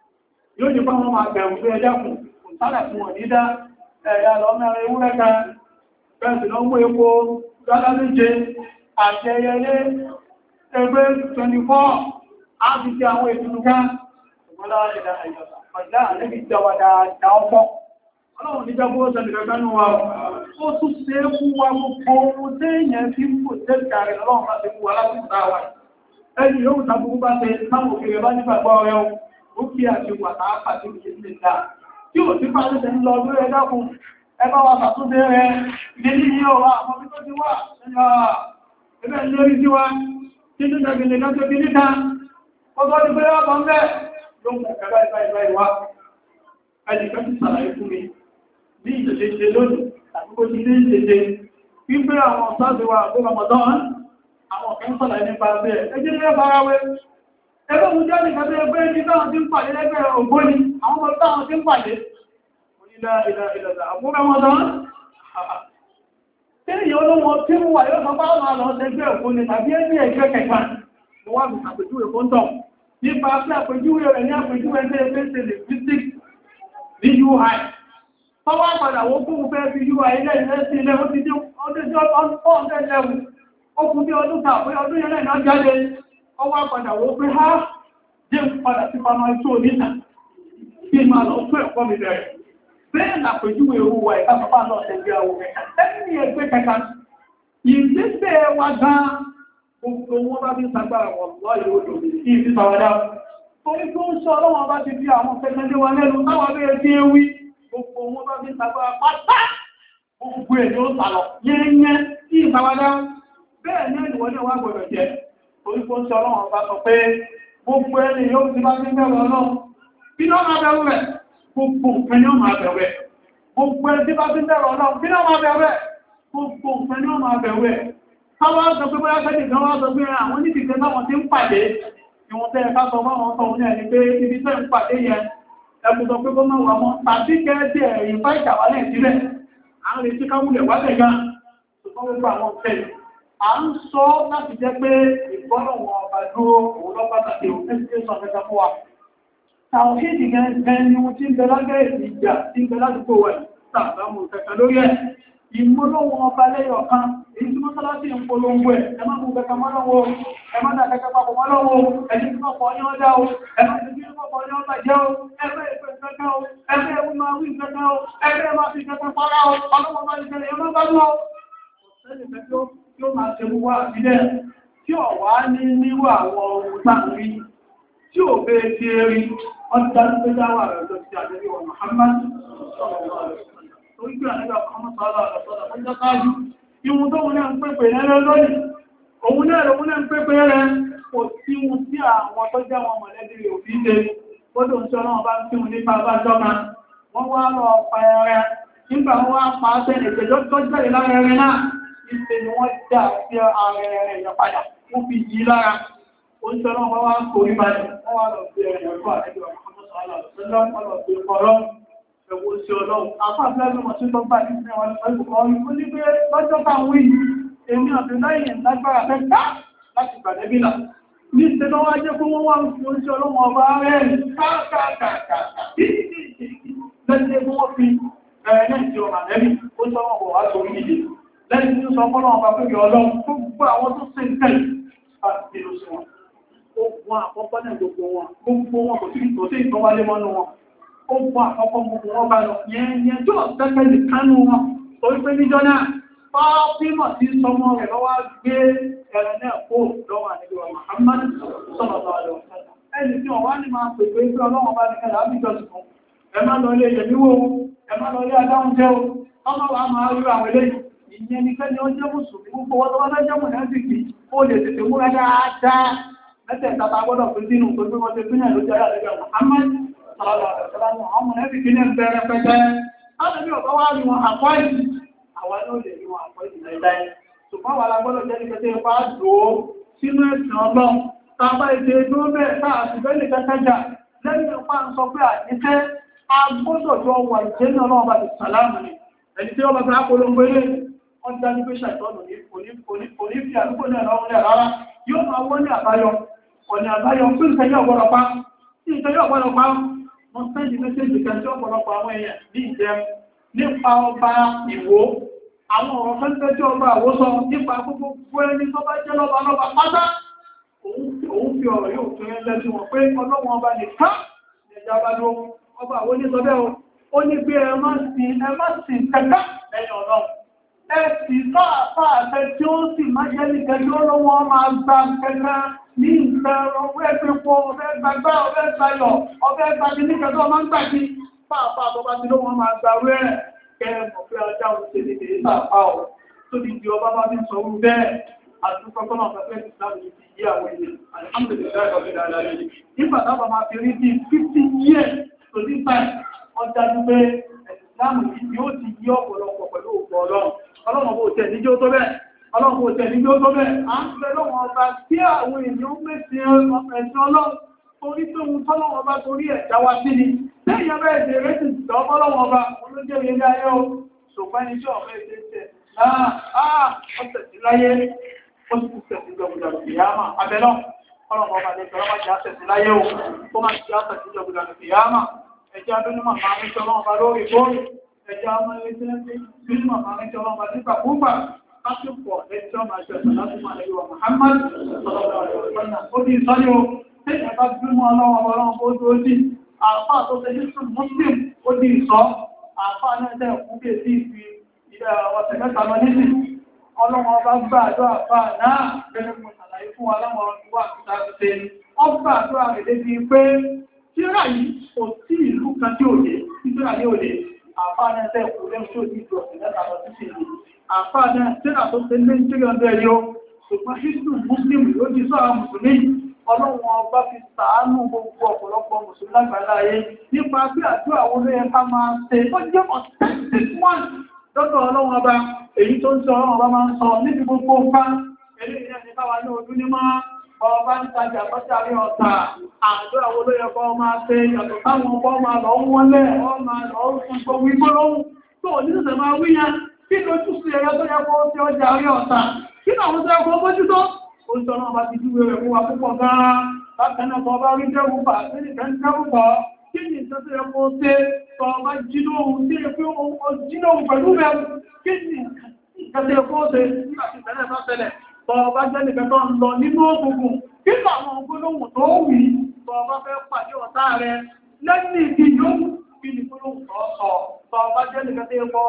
yóò jẹ́ fáwọn máa bẹ̀rù pé ẹjá kù kò sálà fún wọn nídá ẹ̀yà lọ mẹ́rin ewúrẹ́ kan bẹ́ẹ̀ sì lọ mú epo dọ́lá méje àti ẹyẹlé ẹgbẹ́ twenty four á fi ṣe àwọn ètùtù ká ṣùgbọ́n lára ìdá ìjọba ọ̀dá àlẹ́bí jọba dáadáa ọ̀pọ̀ ọlọ́run ní jábọ́ ọ̀sẹ̀ ìrẹ́gbẹ́nu wa ó tún ṣe é fún wa gbogbo ohun tí èèyàn fi ń kò tẹ́lẹ̀ rẹ̀ lọ́run bá ti fún wa láti ìta wa ẹni yóò tàbí bá ṣe táwọn òkèrè bá nígbàgbọ́ rẹ̀ ó kí àti wà táàpà tí kìí ṣe dá tí ò sí pàṣẹ ṣe ń lọ lórí ẹ̀dá fún ẹbá wa ṣàtúnṣe rẹ̀ ilé ní ọ̀rọ̀ àwọn bí tó ti wà ẹgbẹ́ lórí sí wa tí ní ṣàgbìnlẹ̀ lọ́jọ́ bí níta ọgbọ́n ti pé ọkọ̀ ń bẹ́ ló mú ẹ̀bá ìbá ìbá ìwá ẹnìkan ti ṣàlàyé fún mi bí ìṣẹ̀ṣẹ̀ lónìí tàbí kó ti ní ìṣẹ̀ṣẹ̀ wípé àwọn ọ̀sáàdìwà àgbọ́n ọmọdán àwọn ọ̀kẹ́ ń sọ̀làyé nípa bẹ́ẹ̀ ẹjẹ́ ní ẹbá ara wẹ́ ẹgbẹ́ mú jẹ́ nìkan tó ẹgbẹ́ ní táwọn tí ń pàdé lẹ́gbẹ́ ògbóni àwọn ọmọ táwọn tí ń pàdé onílẹ̀ ilẹ̀ ilẹ̀ àbúrẹ́ wọn dán tí èyí olóhun tí mú wà yóò sọ bá máa lọ sẹgbẹ́ ògbóni tàbí ẹni ẹgbẹ́ kẹta ni wọ́n fi àpèjúwe fún tọ̀ nípa pé àpèjúwe rẹ̀ ní àpèjúwe ẹgbẹ́ ẹgbẹ́ ìṣẹ̀lẹ̀ physics ní U I tọ́wọ́ àpàdà wọ́n kún fẹ́ fi U I ilẹ̀ ilẹ̀ sí ilẹ̀ ó ti dé ọdún lẹ́wù ó kún bí ọdún tàbí ọdún yẹn náà jáde ọwọ́ àpàdà wọ́n pé ha jẹ́ padà sí pàmà tó níta kí máa lọ fún ẹ̀kọ́ mi bẹ̀rẹ̀ bẹ́ẹ̀ làpèjúwe owó wa ẹ̀ká bàbá náà tẹ̀lé àwọn ẹ̀ka lẹ́yìn ẹgbẹ́ kẹta ìgbésẹ̀ wa gan gbogbo wọn bá fi ń sagbára wọn lọ ìlú kí ìfi sàwádà torí tó ń sọ ọlọ́wọ́n bá ti fi àwọn fẹ́lẹ́lé wa lẹ́nu táwọn abẹ́rẹ́ tí ń wí gbogbo wọn bá fi ń sagbára pátá gbogbo ẹ̀ ló sàlọ̀ yẹ́nyẹ́ kí ìsàwádà bẹ́ẹ̀ ní ìwọ́n ní wà gbọ́dọ̀ jẹ́ torí tó ń sọ ọlọ́wọ́n bá sọ pé gbogbo ẹni yóò ti bá fi bẹ̀rù ọlọ́run bí náà máa bẹ̀rù rẹ̀ gbogbo nǹkan ni ó máa bẹ̀rù rẹ̀ gbogbo ẹni tí bá fi bẹ̀rù ọlọ́run bí náà máa bẹ̀rù rẹ̀ gbogbo nǹkan ni ó máa bẹ̀rù rẹ̀ káwọ́ sọ pé bóyá fẹ́lẹ̀ kan wá sọ pé àwọn onídìíkẹ́ táwọn ti ń pàdé ìwọ̀n tẹ́ ẹ̀ká sọ fáwọn ọ̀tọ̀ ní ẹni pé ibi tẹ́ ń pàdé yẹn ẹkùn sọ pé kó máa wà mọ́ tàbí kẹ́ẹ̀dì ẹ̀yìn fá ìjàwálẹ̀ sílẹ̀ àwọn lè tí káwùlẹ̀ wálẹ̀ gan ṣùgbọ́n gbogbo àwọn tẹ́ à ń sọ láti jẹ́ pé ìgbọ́lọ̀wọ̀n ọba dúró òun lọ pàtàkì òun tẹ́sí sọ fẹ́ta fún wa. Tàwọn kéèdì gẹ́gẹ́ ni wọ́n ti ń bẹ lágbẹ́ ìjà tí ń bẹ ládùúgbò wẹ̀ tàbí kẹ̀kẹ́ lórí ẹ̀. Ìmọ́lọ́wọ́n ọba lẹ́yọ̀ kan èyí tí mọ́sálásí ń polongo ẹ̀ ẹ má mú kẹ̀kẹ́ mọ́lọ́wọ́ ẹ má dà kẹ̀kẹ́ papọ̀ mọ́lọ́wọ́ ẹni tí wọ́n fọ́ ní ọjà o ẹ má ti fi wọ́n fọ́ ní ọjà jẹ́ o ẹgbẹ́ ìpè kẹ̀kẹ́ o ẹgbẹ́ ewu máa wí kẹ̀kẹ́ o ẹgbẹ́ máa fi kẹ̀kẹ́ fọ́ra o ọlọ́wọ́ bá ti tẹ̀lé ẹ má bá lọ. Tí ó máa ṣe mú wá sílẹ̀ tí ó wá ní níwò àwọn ohun táàrí tí ó bẹ́ ti rí ọdá tó dáwà rẹ̀ lọ sí àjẹ́bí wọn Muhammad orí pé àjẹ́bí Muhammad sọ́lá ọ̀sọ́lá ọjọ́ káàjú ihun tó wọ́n ń pèpè rẹ̀ lónìí òun náà lòun náà ń pèpè rẹ̀ kò sí ohun tí àwọn tó jẹ́ wọn mọ̀lẹ́bí rẹ̀ òbí ṣe gbọ́dọ̀ ń sọ náà bá ń tí wọn nípa bá jọ́ma wọ́n wá lọ pa ẹrẹ nígbà wọn wá pa á sẹ́ni ìpèjọ́ tó jáde lára ẹrẹ náà ìpè ni wọ́n dá sí ààrẹ ẹ̀yàn padà wọ́n fi yí lára oúnjẹ náà wọ́n wá ń kórí balẹ̀ wọ́n wá lọ sí ẹ̀yàn fún àrẹ́gbẹ̀ ọ̀pọ̀lọpọ̀ ẹ̀wọ̀ sí ọlọ́run afáàfẹ́ ọmọ tí ó bá ní ìpínlẹ̀ wọn pẹ̀lú ọ̀rọ̀ ní pé lọ́jọ́ táwọn yìí èmi àbìláyìn lágbára fẹ́ ká láti gbàdẹ́bìlà ní ìṣẹ́lọ́ wá jẹ́ fún wọ́n wá ń fi oúnjẹ ọlọ́run ọba rẹ̀ káàkàkàkà lẹ́sẹ̀ fún wọ́n fi ẹ̀ẹ́nẹ́ ìjọ àdẹ́bì ó sọ́wọ́n wọ̀ wá sórí ìdè lẹ́yìn tí ó sọ fọ́nà ọba pé ọlọ́run gbogbo àwọn tó ṣe ń tẹ̀lé àti ìlú sí wọn ó gbọ́n àkọ́kọ́ náà gbogbo wọn gbogbo wọn kò sí ìtòsí ìtọ́wálé mọ́nú wọn ó gbọ́n àkọ́kọ́ gbogbo wọn bá lọ yẹn tó tẹ́kẹ́ lè kánú wọn torí pé níjọ́ náà fáfímọ̀ tí sọmọ rẹ̀ lọ́wọ́ gbé ẹ̀rẹ̀ náà kó lọ́wọ́ àníbíwá Muhammad sọ̀rọ̀ àlọ́ ẹni tí wọ́n wá ní máa pèpè pé ọlọ́run bá ní kẹlẹ̀ ábíjọ́sùn fún ẹ má lọ ilé ìyẹ̀míwò ẹ má lọ ilé adáhùn jẹ́ o ọmọ wa máa rí àwọn eléyìí ìyẹn ni kẹ́ni ó jẹ́ mùsùlùmí gbogbo wọ́n tó wọ́n lọ́jọ́ mù náà sì kì ó lè tètè múra dáadáa mẹ́tẹ̀ ìtàtà gbọ́dọ̀ pín sínú tó gbé wọ́n ti pín lójú ayé àlejò Muhammad sallallahu alaihi wasallam àwọn ọmọ náà sì kí ní bẹ̀rẹ̀ pẹ́pẹ́ láti bí ọ̀gá wá rí wọn àpọ́ ìdí àwọn náà lè rí wọn àpọ́ ìdí láìláì ṣùgbọ́n wà lágbọ́dọ̀ jẹ́ nípẹ́tẹ́ ipá dùó sínú ẹ̀sìn ọlọ́run tàbá ètò ẹgbẹ́ bẹ́ẹ̀ táà sì fẹ́ lè kẹ́kẹ́jà lẹ́yìn ipá ń sọ pé àníṣẹ́ agbọ́dọ̀ jọ wà ìjẹ́ ní ọlọ́run bá ti sàlámù ni ẹni tí ó bá fẹ́ polongo ilé wọ́n dá ní pé ṣàìtọ́nù ní onífi àdúgbò náà lọ́wọ́ rẹ̀ rárá yóò máa wọ́n ní àbáyọ ọ̀nà àbáyọ fún ìtẹ́yẹ ọ̀pọ̀lọpá tí ìtẹ́yẹ ọ̀pọ̀lọpá wọ́n sẹ́ndì méjèèjì kan tí ọ̀pọ̀lọpọ̀ àwọn èèyàn ní ìjẹun nípa ọba Ìwó àwọn ọ̀rọ̀ fẹ́ńtẹ́ tí ọba Ìwó sọ nípa gbogbo ẹni tó bá jẹ́ lọ́ba lọ́ba pátá òun fi ọ̀rọ̀ yóò tún ẹ lẹ́sí wọn pé ọlọ́wọ́n ọba nìkan ẹja bá ló ọba Ìwó ní sọ bẹ́ẹ̀ ó ní pé ẹ má sìn ẹ má sìn kẹta lẹ́yìn ọlọ́run ẹ̀sì káàpá àfẹ́ tí ó sì máa jẹ́ ní kẹjọ́ lọ́wọ́ máa gba kẹta ní ìfẹ́ ọwọ́ ẹgbẹ́pọ̀ ọfẹ́ gbàgbá ọfẹ́ gbàyọ̀ ọfẹ́ gbàgbé ní kẹjọ́ máa ń gbàgbé pàápàá àbọ́bá tí ló wọ́n máa gbà rẹ̀ kẹrẹ̀mọ̀ pé ọjà òṣè lè dé pàápàá ọ̀ tó di di ọba bá ti sọ orú bẹ́ẹ̀ àtúkọ́kọ́ náà fẹ́ ìsìláàmù yìí ti yí àwọn ènìyàn alhamdulilayi ọ̀gbẹ̀ dáadáa lẹ́yìn nígbà táwọn máa fi rí bí fifty years to this time ọjà dúpẹ́ ìsìláàmù yìí yóò ti yí ọ̀pọ̀lọpọ̀ pẹ̀lú ògbọ̀ ọlọ́run ọlọ́run bó tẹ̀ níjó tó bẹ́ẹ̀ ọlọ́run bó tẹ̀ níjó tó bẹ́ẹ̀ à ń fẹ́ lọ́wọ́ ọba tí àwọn èèyàn mẹ́sìn ẹ̀sìn ọlọ́run torí pé ohun tọ́lọ́wọ́ ọba torí ẹ̀ jáwá sí ni lẹ́yìn ọba ẹ̀sẹ̀ rẹ̀ sì tọ́ ọlọ́wọ́ ọba olójẹ́ ilé ayé o ṣùgbọ́n ní tí ọ̀fẹ́ ẹ̀sẹ̀ tẹ̀ náà ó tẹ̀sí láyé ó sì tẹ̀sí jọ̀gbùdà ìyáàmà abẹ́lọ́ ọlọ́run ọba lè tọ́lọ́ máa jẹ́ àtẹ̀sí láyé o ó máa jẹ́ àtẹ̀sí jọ̀gbùdà ìyáàmà ẹ̀jẹ̀ abẹ́numọ̀ máa ń tọ́lọ́ ọba lórí bóòlù ẹja ọmọ ẹgbẹ́ nínú àmà ẹjọ́ ọmọ nípa púpà lásìpọ̀ ẹjọ́ máa jẹ́ láti máa lẹ́yìn wa Muhammad sallallahu alaihi wasallam ó di ìsọ́yọ́ tí ẹ̀bá bímọ ọlọ́wọ́ ọlọ́wọ́ ó tó dì àfá tó ṣe yíṣù Muslim ó di ìsọ́ àfá náà tẹ́ ẹ̀kún bí èsì ìfi ọ̀sẹ̀ mẹ́ta lọ nílì ọlọ́wọ́ bá gbà àjọ àfá náà gẹ́gẹ́ mọ̀ ṣàlàyé fún aláwọ̀ ìwà àtúntà ṣe ọ gbà àjọ àrẹ̀ débi pé tíra yìí kò sí ìlú kan tí ò lè tíra yìí ò lè àfáàná ẹ̀sẹ̀ ìpòlẹ́ tí ó ti jọ ìlẹ́ta lọ sí ìlú àfáàná tíra tó ṣe lé tírí ọdún ẹyọ ṣùgbọ́n ṣíṣù muslim ló ti sọ àwọn mùsùlùmí ọlọ́run ọba fi ṣàánú gbogbo ọ̀pọ̀lọpọ̀ mùsùlùmí lágbàlá ayé nípa bí àdúrà àwọn olóyè ká máa ṣe ó jẹ́ authentic one lọ́dọ̀ ọlọ́run ọba èyí tó ń sọ ọlọ́run ọba máa ń sọ níbi gbogbo nǹkan eléyìí náà ní káwa ní ojú ní máa ọba ń tajà bọ́sàrí ọ̀tà àjọ àwọn olóyè kọ́ máa ṣe yàtọ̀ táwọn ọkọ̀ máa lọ wọ́n lẹ̀ ọ́ máa lọ fún gbogbo igbó lóhun tó ní ṣẹ̀ṣẹ̀ máa wíyàn kí lójú sí ẹ̀yà tó yẹ kó tí ọjà rí ọ̀tà kí ni àwọn tó yẹ kó mójútó ó sọ náà bá ti dúró rẹ̀ fún wa púpọ̀ gan-an bákan náà tó bá rí dẹ́rù bà sílẹ̀ kẹ́ ń dẹ́rù bọ̀ kí ni ìṣẹ́ tó yẹ kó ṣe tó bá jí lóhun tí yẹ pé ó jí lóhun pẹ̀lú rẹ̀ kí ni ìṣẹ́ tó yẹ kó ṣe nígbà tí ìṣẹ̀lẹ̀ bá ṣẹlẹ̀ tó bá jẹ́ nìkan tó ń lọ nínú òkùnkùn kí ni àwọn gbólóhùn tó wì tó bá fẹ́ pàdé ọ̀tá rẹ̀ lẹ́yìn ìdíjọ́ kí ni gbólóhùn tó sọ tó bá jẹ́ nìkan tó yẹ kó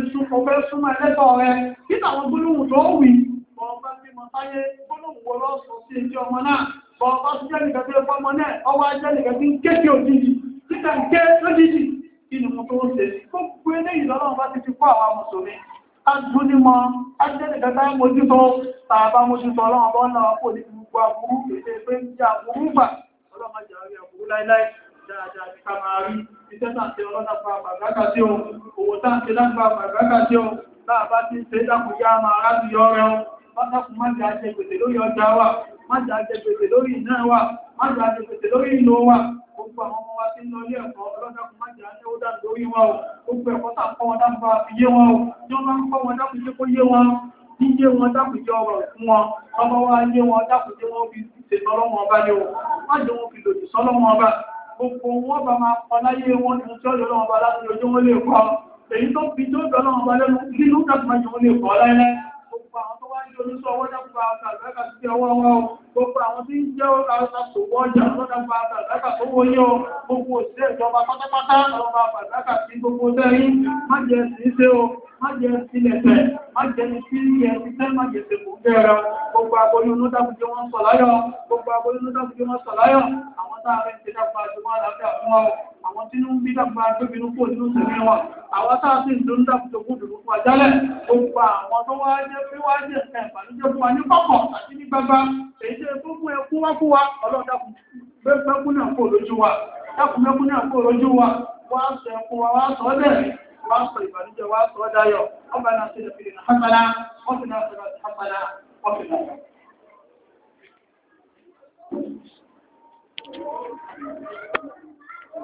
fẹ́ súnmọ́ ẹlẹ́tọ̀ rẹ̀ kí ni àwọn gbólóhùn tó wì bọ́ọ̀bá tí mo sáyé gbólóhùn lọ́sọ̀ sí ẹjọ́ ọmọ náà bọ́ọ̀bá tí jẹ́ nìkan tí ó fọ́mọ náà ọwọ́ ajẹ́ nìkan tí ń ké kí òjijì títà ń ké lójijì kí ni mo tó ń ṣe gbogbo eléyìí lọ́wọ́ bá ti fi kọ́ àwọn mùsùlùmí adúnímọ̀ ajẹ́ nìkan tá mójútó tàbá mójútó ọlọ́run bọ́ náà kò ní gbogbo àbúrú èdè pé ń jẹ́ àbúrú gbà ọlọ́run ajẹ́ àrí àbúrú láíláí dáadáa ní ká máa rí iṣẹ́ tàǹtí ọlọ́dà pa àgbàgbà sí o òwò tàǹtí lágbà àgbàgbà sí o láàbá tí ń ṣe dákùjá máa rábì yọ rẹ o pátákùn má jẹ́ ajẹ́ gbèsè lórí ọjà wa má jẹ́ ajẹ́ gbèsè lórí iná wa má jẹ́ ajẹ́ gbèsè lórí ìlò wa gbogbo àwọn ọmọ wa tí ń lọ ilé ẹ̀kọ́ ọlọ́dàkùn má jẹ́ ajẹ́ ó dà lórí wa o gbogbo ẹ̀kọ́ tà ń kọ́ wọn dákùn bá fi yé wọn o tí wọ́n bá ń kọ́ wọn dákùn jẹ́ kó yé wọn yíyé wọn dákùn jẹ́ ọ̀rọ̀ fún wọn ọmọ wa yé wọn dákùn jẹ́ wọn fi ṣètò ọlọ́wọ́n ọba ni o má jẹ́ wọn fi lòdì sọ́lọ́wọ́n ọba gbogbo wọn bá máa kọ láyé wọn ní tí ọjọ́ ọlọ́wọ́n ọba láti ojú wọn lè kọ́ èyí tó fi tó ọjọ́ ọlọ́wọ́n ọba lẹ́nu nínú dákùn má jẹ́ wọn lè kọ́ láyé gbogbo àwọn tó wá ní oníṣọ́ ọwọ́ dákùnbà àgbàgbà sí ọwọ́ wọn gbogbo àwọn tí ń jẹ́ àṣòwò ọjà lọ́dàgbà àgbàgbà tó wó yíò gbogbo òṣìṣẹ́ ìjọba pátápátá ọba àgbàgbà sí gbogbo sẹ́yìn má jẹ́ sí ṣe o má jẹ́ sílẹ̀ tẹ̀ má jẹ́ ní sí ẹ̀ sí tẹ́ má jẹ́ sí kò gẹ́rẹ́ gbogbo aboyún ló dákùnjẹ́ wọn sọ láyọ̀ gbogbo aboyún ló dákùnjẹ́ wọn sọ láyọ̀ àwọn táàrẹ́ ti dákùnbà àjùmọ́ àlàáfíà fún ọ àwọn tí ń bí dákùnbà àjọbìnú kò nínú sẹ̀mí wọn àwọn táà sí ìdó ń dákùnjẹ́ kó dùn fún àjálẹ̀ gbogbo àwọn tó wá jẹ́ pé wá jẹ́ ìpàdé fún wa ní kọ̀kọ̀ àti ní gbangba èyí tẹ́ tó fún ẹkún wá fún wa ọlọ́run dákùn mẹ́kún náà kó lójú wa dákùn mẹ́kún náà kó lójú wa wá sọ ẹkún wa wá sọ ọ́dẹ̀ wá sọ ìbànújẹ́ wá sọ ọ́dáyọ̀ ọba náà sí ẹ̀fìdì náà hásánà wọ́n fi náà sọ̀rọ̀ hásánà wọ́n fi náà